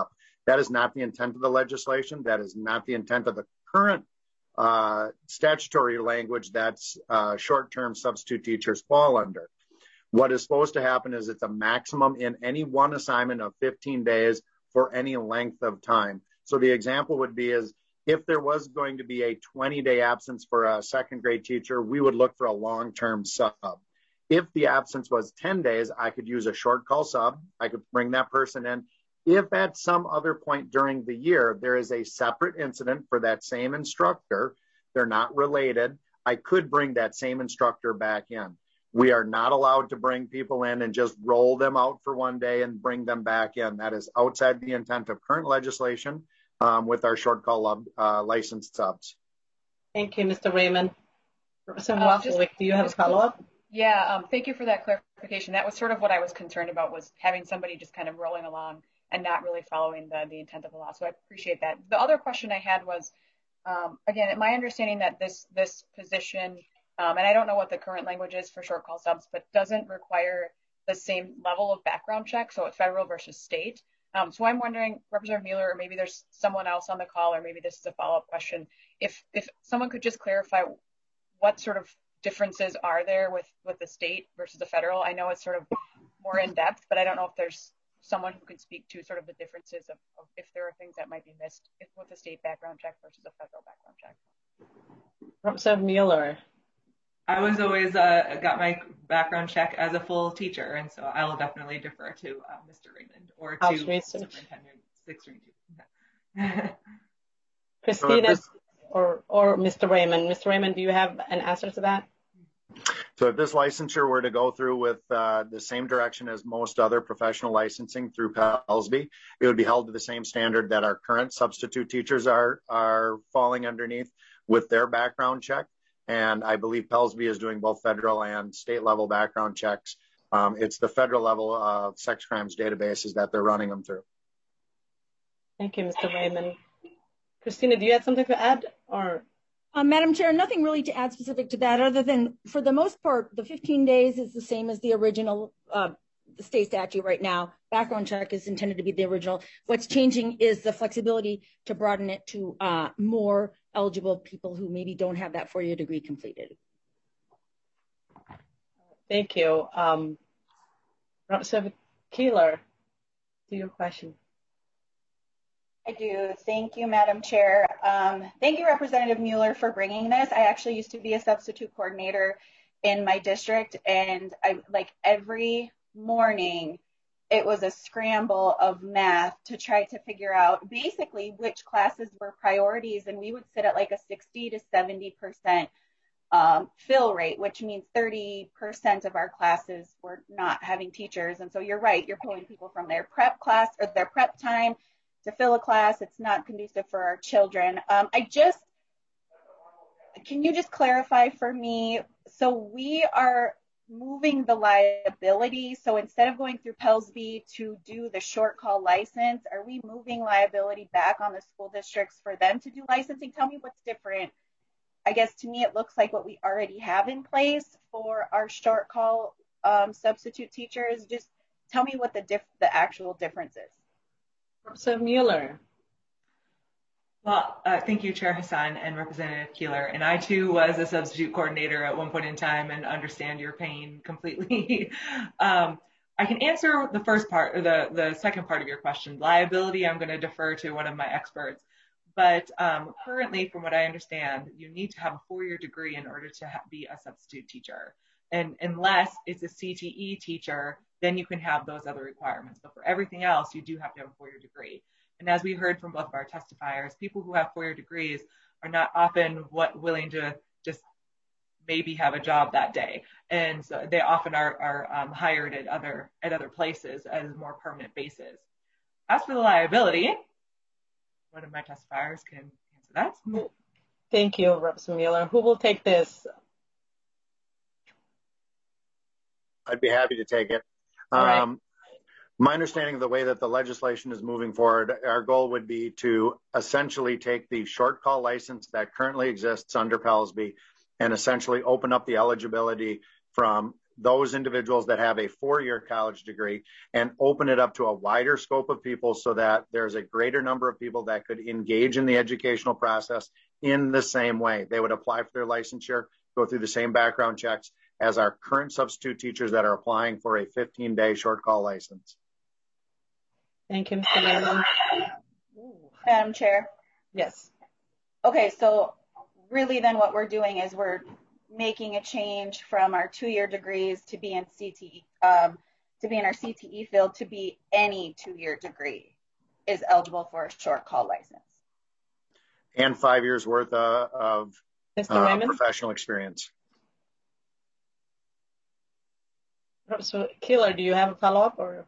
S18: That is not the intent of the legislation. That is not the intent of the current statutory language that's short-term substitute teachers fall under. What is supposed to happen is it's a maximum in any one assignment of 15 days for any length of time. So the example would be is if there was going to be a 20-day absence for a second grade teacher, we would look for a long-term sub. If the absence was 10 days, I could use a short call sub. I could bring that person in. If at some other point during the year, there is a separate incident for that same instructor, they're not related, I could bring that same instructor back in. We are not allowed to bring people in and just roll them out for one day and bring them back in. That is outside the intent of current legislation with our short call licensed subs.
S1: Thank you, Mr. Raymond. Representative Waffolwick, do you have a follow-up?
S8: Yeah, thank you for that clarification. That was sort of what I was concerned about, was having somebody just kind of rolling along and not really following the intent of the law. So I appreciate that. The other question I had was, again, my understanding that this position, and I don't know what the current language is for short call subs, but doesn't require the same level of background check, so it's federal versus state. So I'm wondering, Representative Mueller, or maybe there's someone else on the call, or maybe this is a follow-up question, if someone could just clarify what sort of differences are there with the state versus the federal. I know it's sort of more in depth, but I don't know if there's someone who could speak to sort of the differences of if there are things that might be missed with the state background check versus a federal background check.
S1: Representative Mueller.
S17: I was always got my background check as a full teacher, and so I will definitely defer to Mr. Raymond or to Superintendent 632.
S1: Christina or Mr. Raymond. Mr. Raymond, do you have an answer to that?
S18: So if this licensure were to go through with the same direction as most other professional licensing through PELSB, it would be held to the same standard that our current substitute teachers are falling underneath with their background check. And I believe PELSB is doing both federal and state level background checks. It's the federal level of sex crimes databases that they're running them through.
S1: Thank you, Mr. Raymond. Christina, do you have something to add? Or
S19: Madam Chair, nothing really to add specific to that, other than for the most part, the 15 days is the same as the original state statute right now. Background check is intended to be the original. What's changing is the flexibility to broaden it to more eligible people who maybe don't have that 4-year degree completed.
S1: Thank you. Representative Keeler, do you have a question?
S9: I do. Thank you, Madam Chair. Thank you, Representative Mueller, for bringing this. I actually used to be a substitute coordinator in my district, and every morning it was a scramble of math to try to figure out basically which classes were priorities, and we would sit at like a 60 to 70% fill rate, which means 30% of our classes were not having teachers. And so you're right, you're pulling people from their prep class or their prep time to fill a class. It's not conducive for our children. Can you just clarify for me? So we are moving the liability. So instead of going through PELSB to do the short call license, are we moving liability back on the school districts for them to do licensing? Tell me what's different. I guess to me, it looks like what we already have in place for our short call substitute teachers. Just tell me what the actual difference is.
S1: Representative Mueller.
S17: Well, thank you, Chair Hassan and Representative Keeler. And I, too, was a substitute coordinator at one point in time and understand your pain completely. I can answer the first part, or the second part of your question. Liability, I'm going to defer to one of my experts. But currently, from what I understand, you need to have a 4-year degree in order to be a substitute teacher. And unless it's a CTE teacher, then you can have those other requirements. But for everything else, you do have to have a 4-year degree. And as we heard from both of our testifiers, people who have 4-year degrees are not often willing to just maybe have a job that day. And so they often are hired at other places as more permanent bases. As for the liability, one of my testifiers can answer that.
S1: Thank you, Representative Mueller. Who will take this?
S18: I'd be happy to take it.
S1: Right.
S18: My understanding of the way that the legislation is moving forward, our goal would be to essentially take the short call license that currently exists under PELSB and essentially open up the eligibility from those individuals that have a 4-year college degree and open it up to a wider scope of people so that there's a greater number of people that could engage in the educational process in the same way. They would apply for their licensure, go through the same background checks as our current substitute teachers that are applying for a 15-day short call license.
S1: Thank you, Mr. Raymond.
S9: Madam Chair.
S1: Yes.
S9: Okay, so really then what we're doing is we're making a change from our 2-year degrees to be in CTE, to be in our CTE field, to be any 2-year degree is eligible for a short call license.
S18: And 5 years worth of professional experience.
S1: So, Keeler, do you have a follow-up or?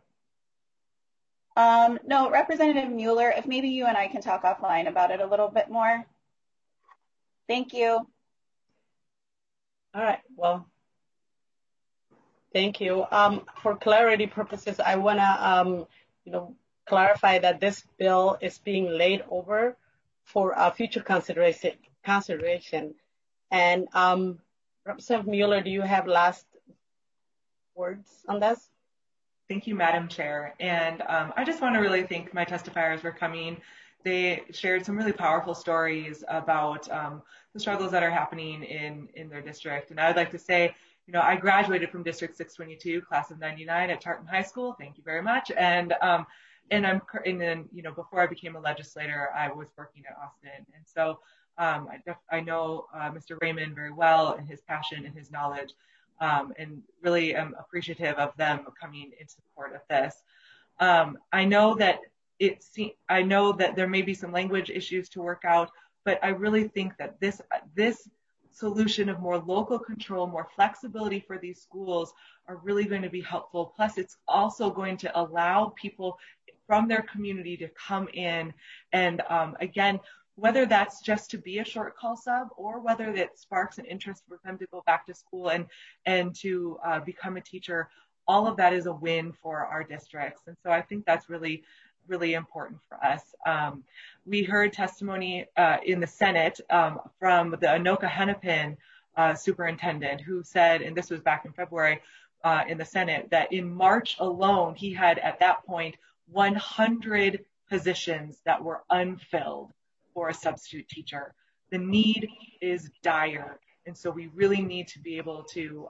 S9: No, Representative Mueller, if maybe you and I can talk offline about it a little bit more. Thank you.
S1: All right, well, thank you. For clarity purposes, I want to, clarify that this bill is being laid over for future consideration. And Representative Mueller, do you have last words on this?
S17: Thank you, Madam Chair. And I just want to really thank my testifiers for coming. They shared some really powerful stories about the struggles that are happening in their district. And I would like to say, I graduated from District 622, class of '99 at Tartan High School. Thank you very much. And then, before I became a legislator, I was working at Austin. And so I know Mr. Raymond very well and his passion and his knowledge, and really am appreciative of them coming in support of this. I know that there may be some language issues to work out, but I really think that this solution of more local control, more flexibility for these schools are really going to be helpful. Plus, it's also going to allow people from their community to come in and, again, whether that's just to be a short call sub or whether that sparks an interest for them to go back to school and to become a teacher, all of that is a win for our districts. And so I think that's really, really important for us. We heard testimony in the Senate from the Anoka Hennepin superintendent who said, and this was back in February in the Senate, that in March alone, he had at that point 100 positions that were unfilled for a substitute teacher. The need is dire. And so we really need to be able to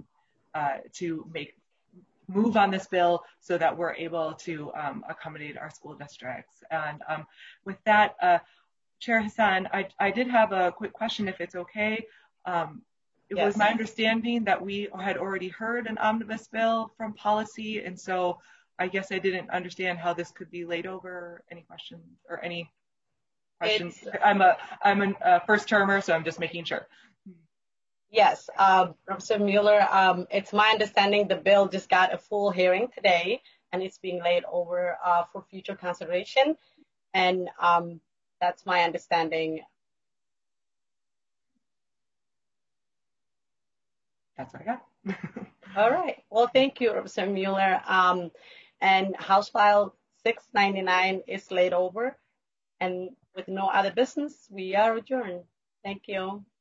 S17: move on this bill so that we're able to accommodate our school districts. And with that, Chair Hassan, I did have a quick question, if it's okay. It was my understanding that we had already heard an omnibus bill from policy, and so I guess I didn't understand how this could be laid over. Any questions or any questions? I'm a first termer, so I'm just making sure.
S1: Yes, Professor Mueller, it's my understanding the bill just got a full hearing today, and it's being laid over for future consideration, and that's my understanding.
S17: That's what I got.
S1: All right. Well, thank you, Professor Mueller. And House File 699 is laid over, and with no other business, we are adjourned. Thank you.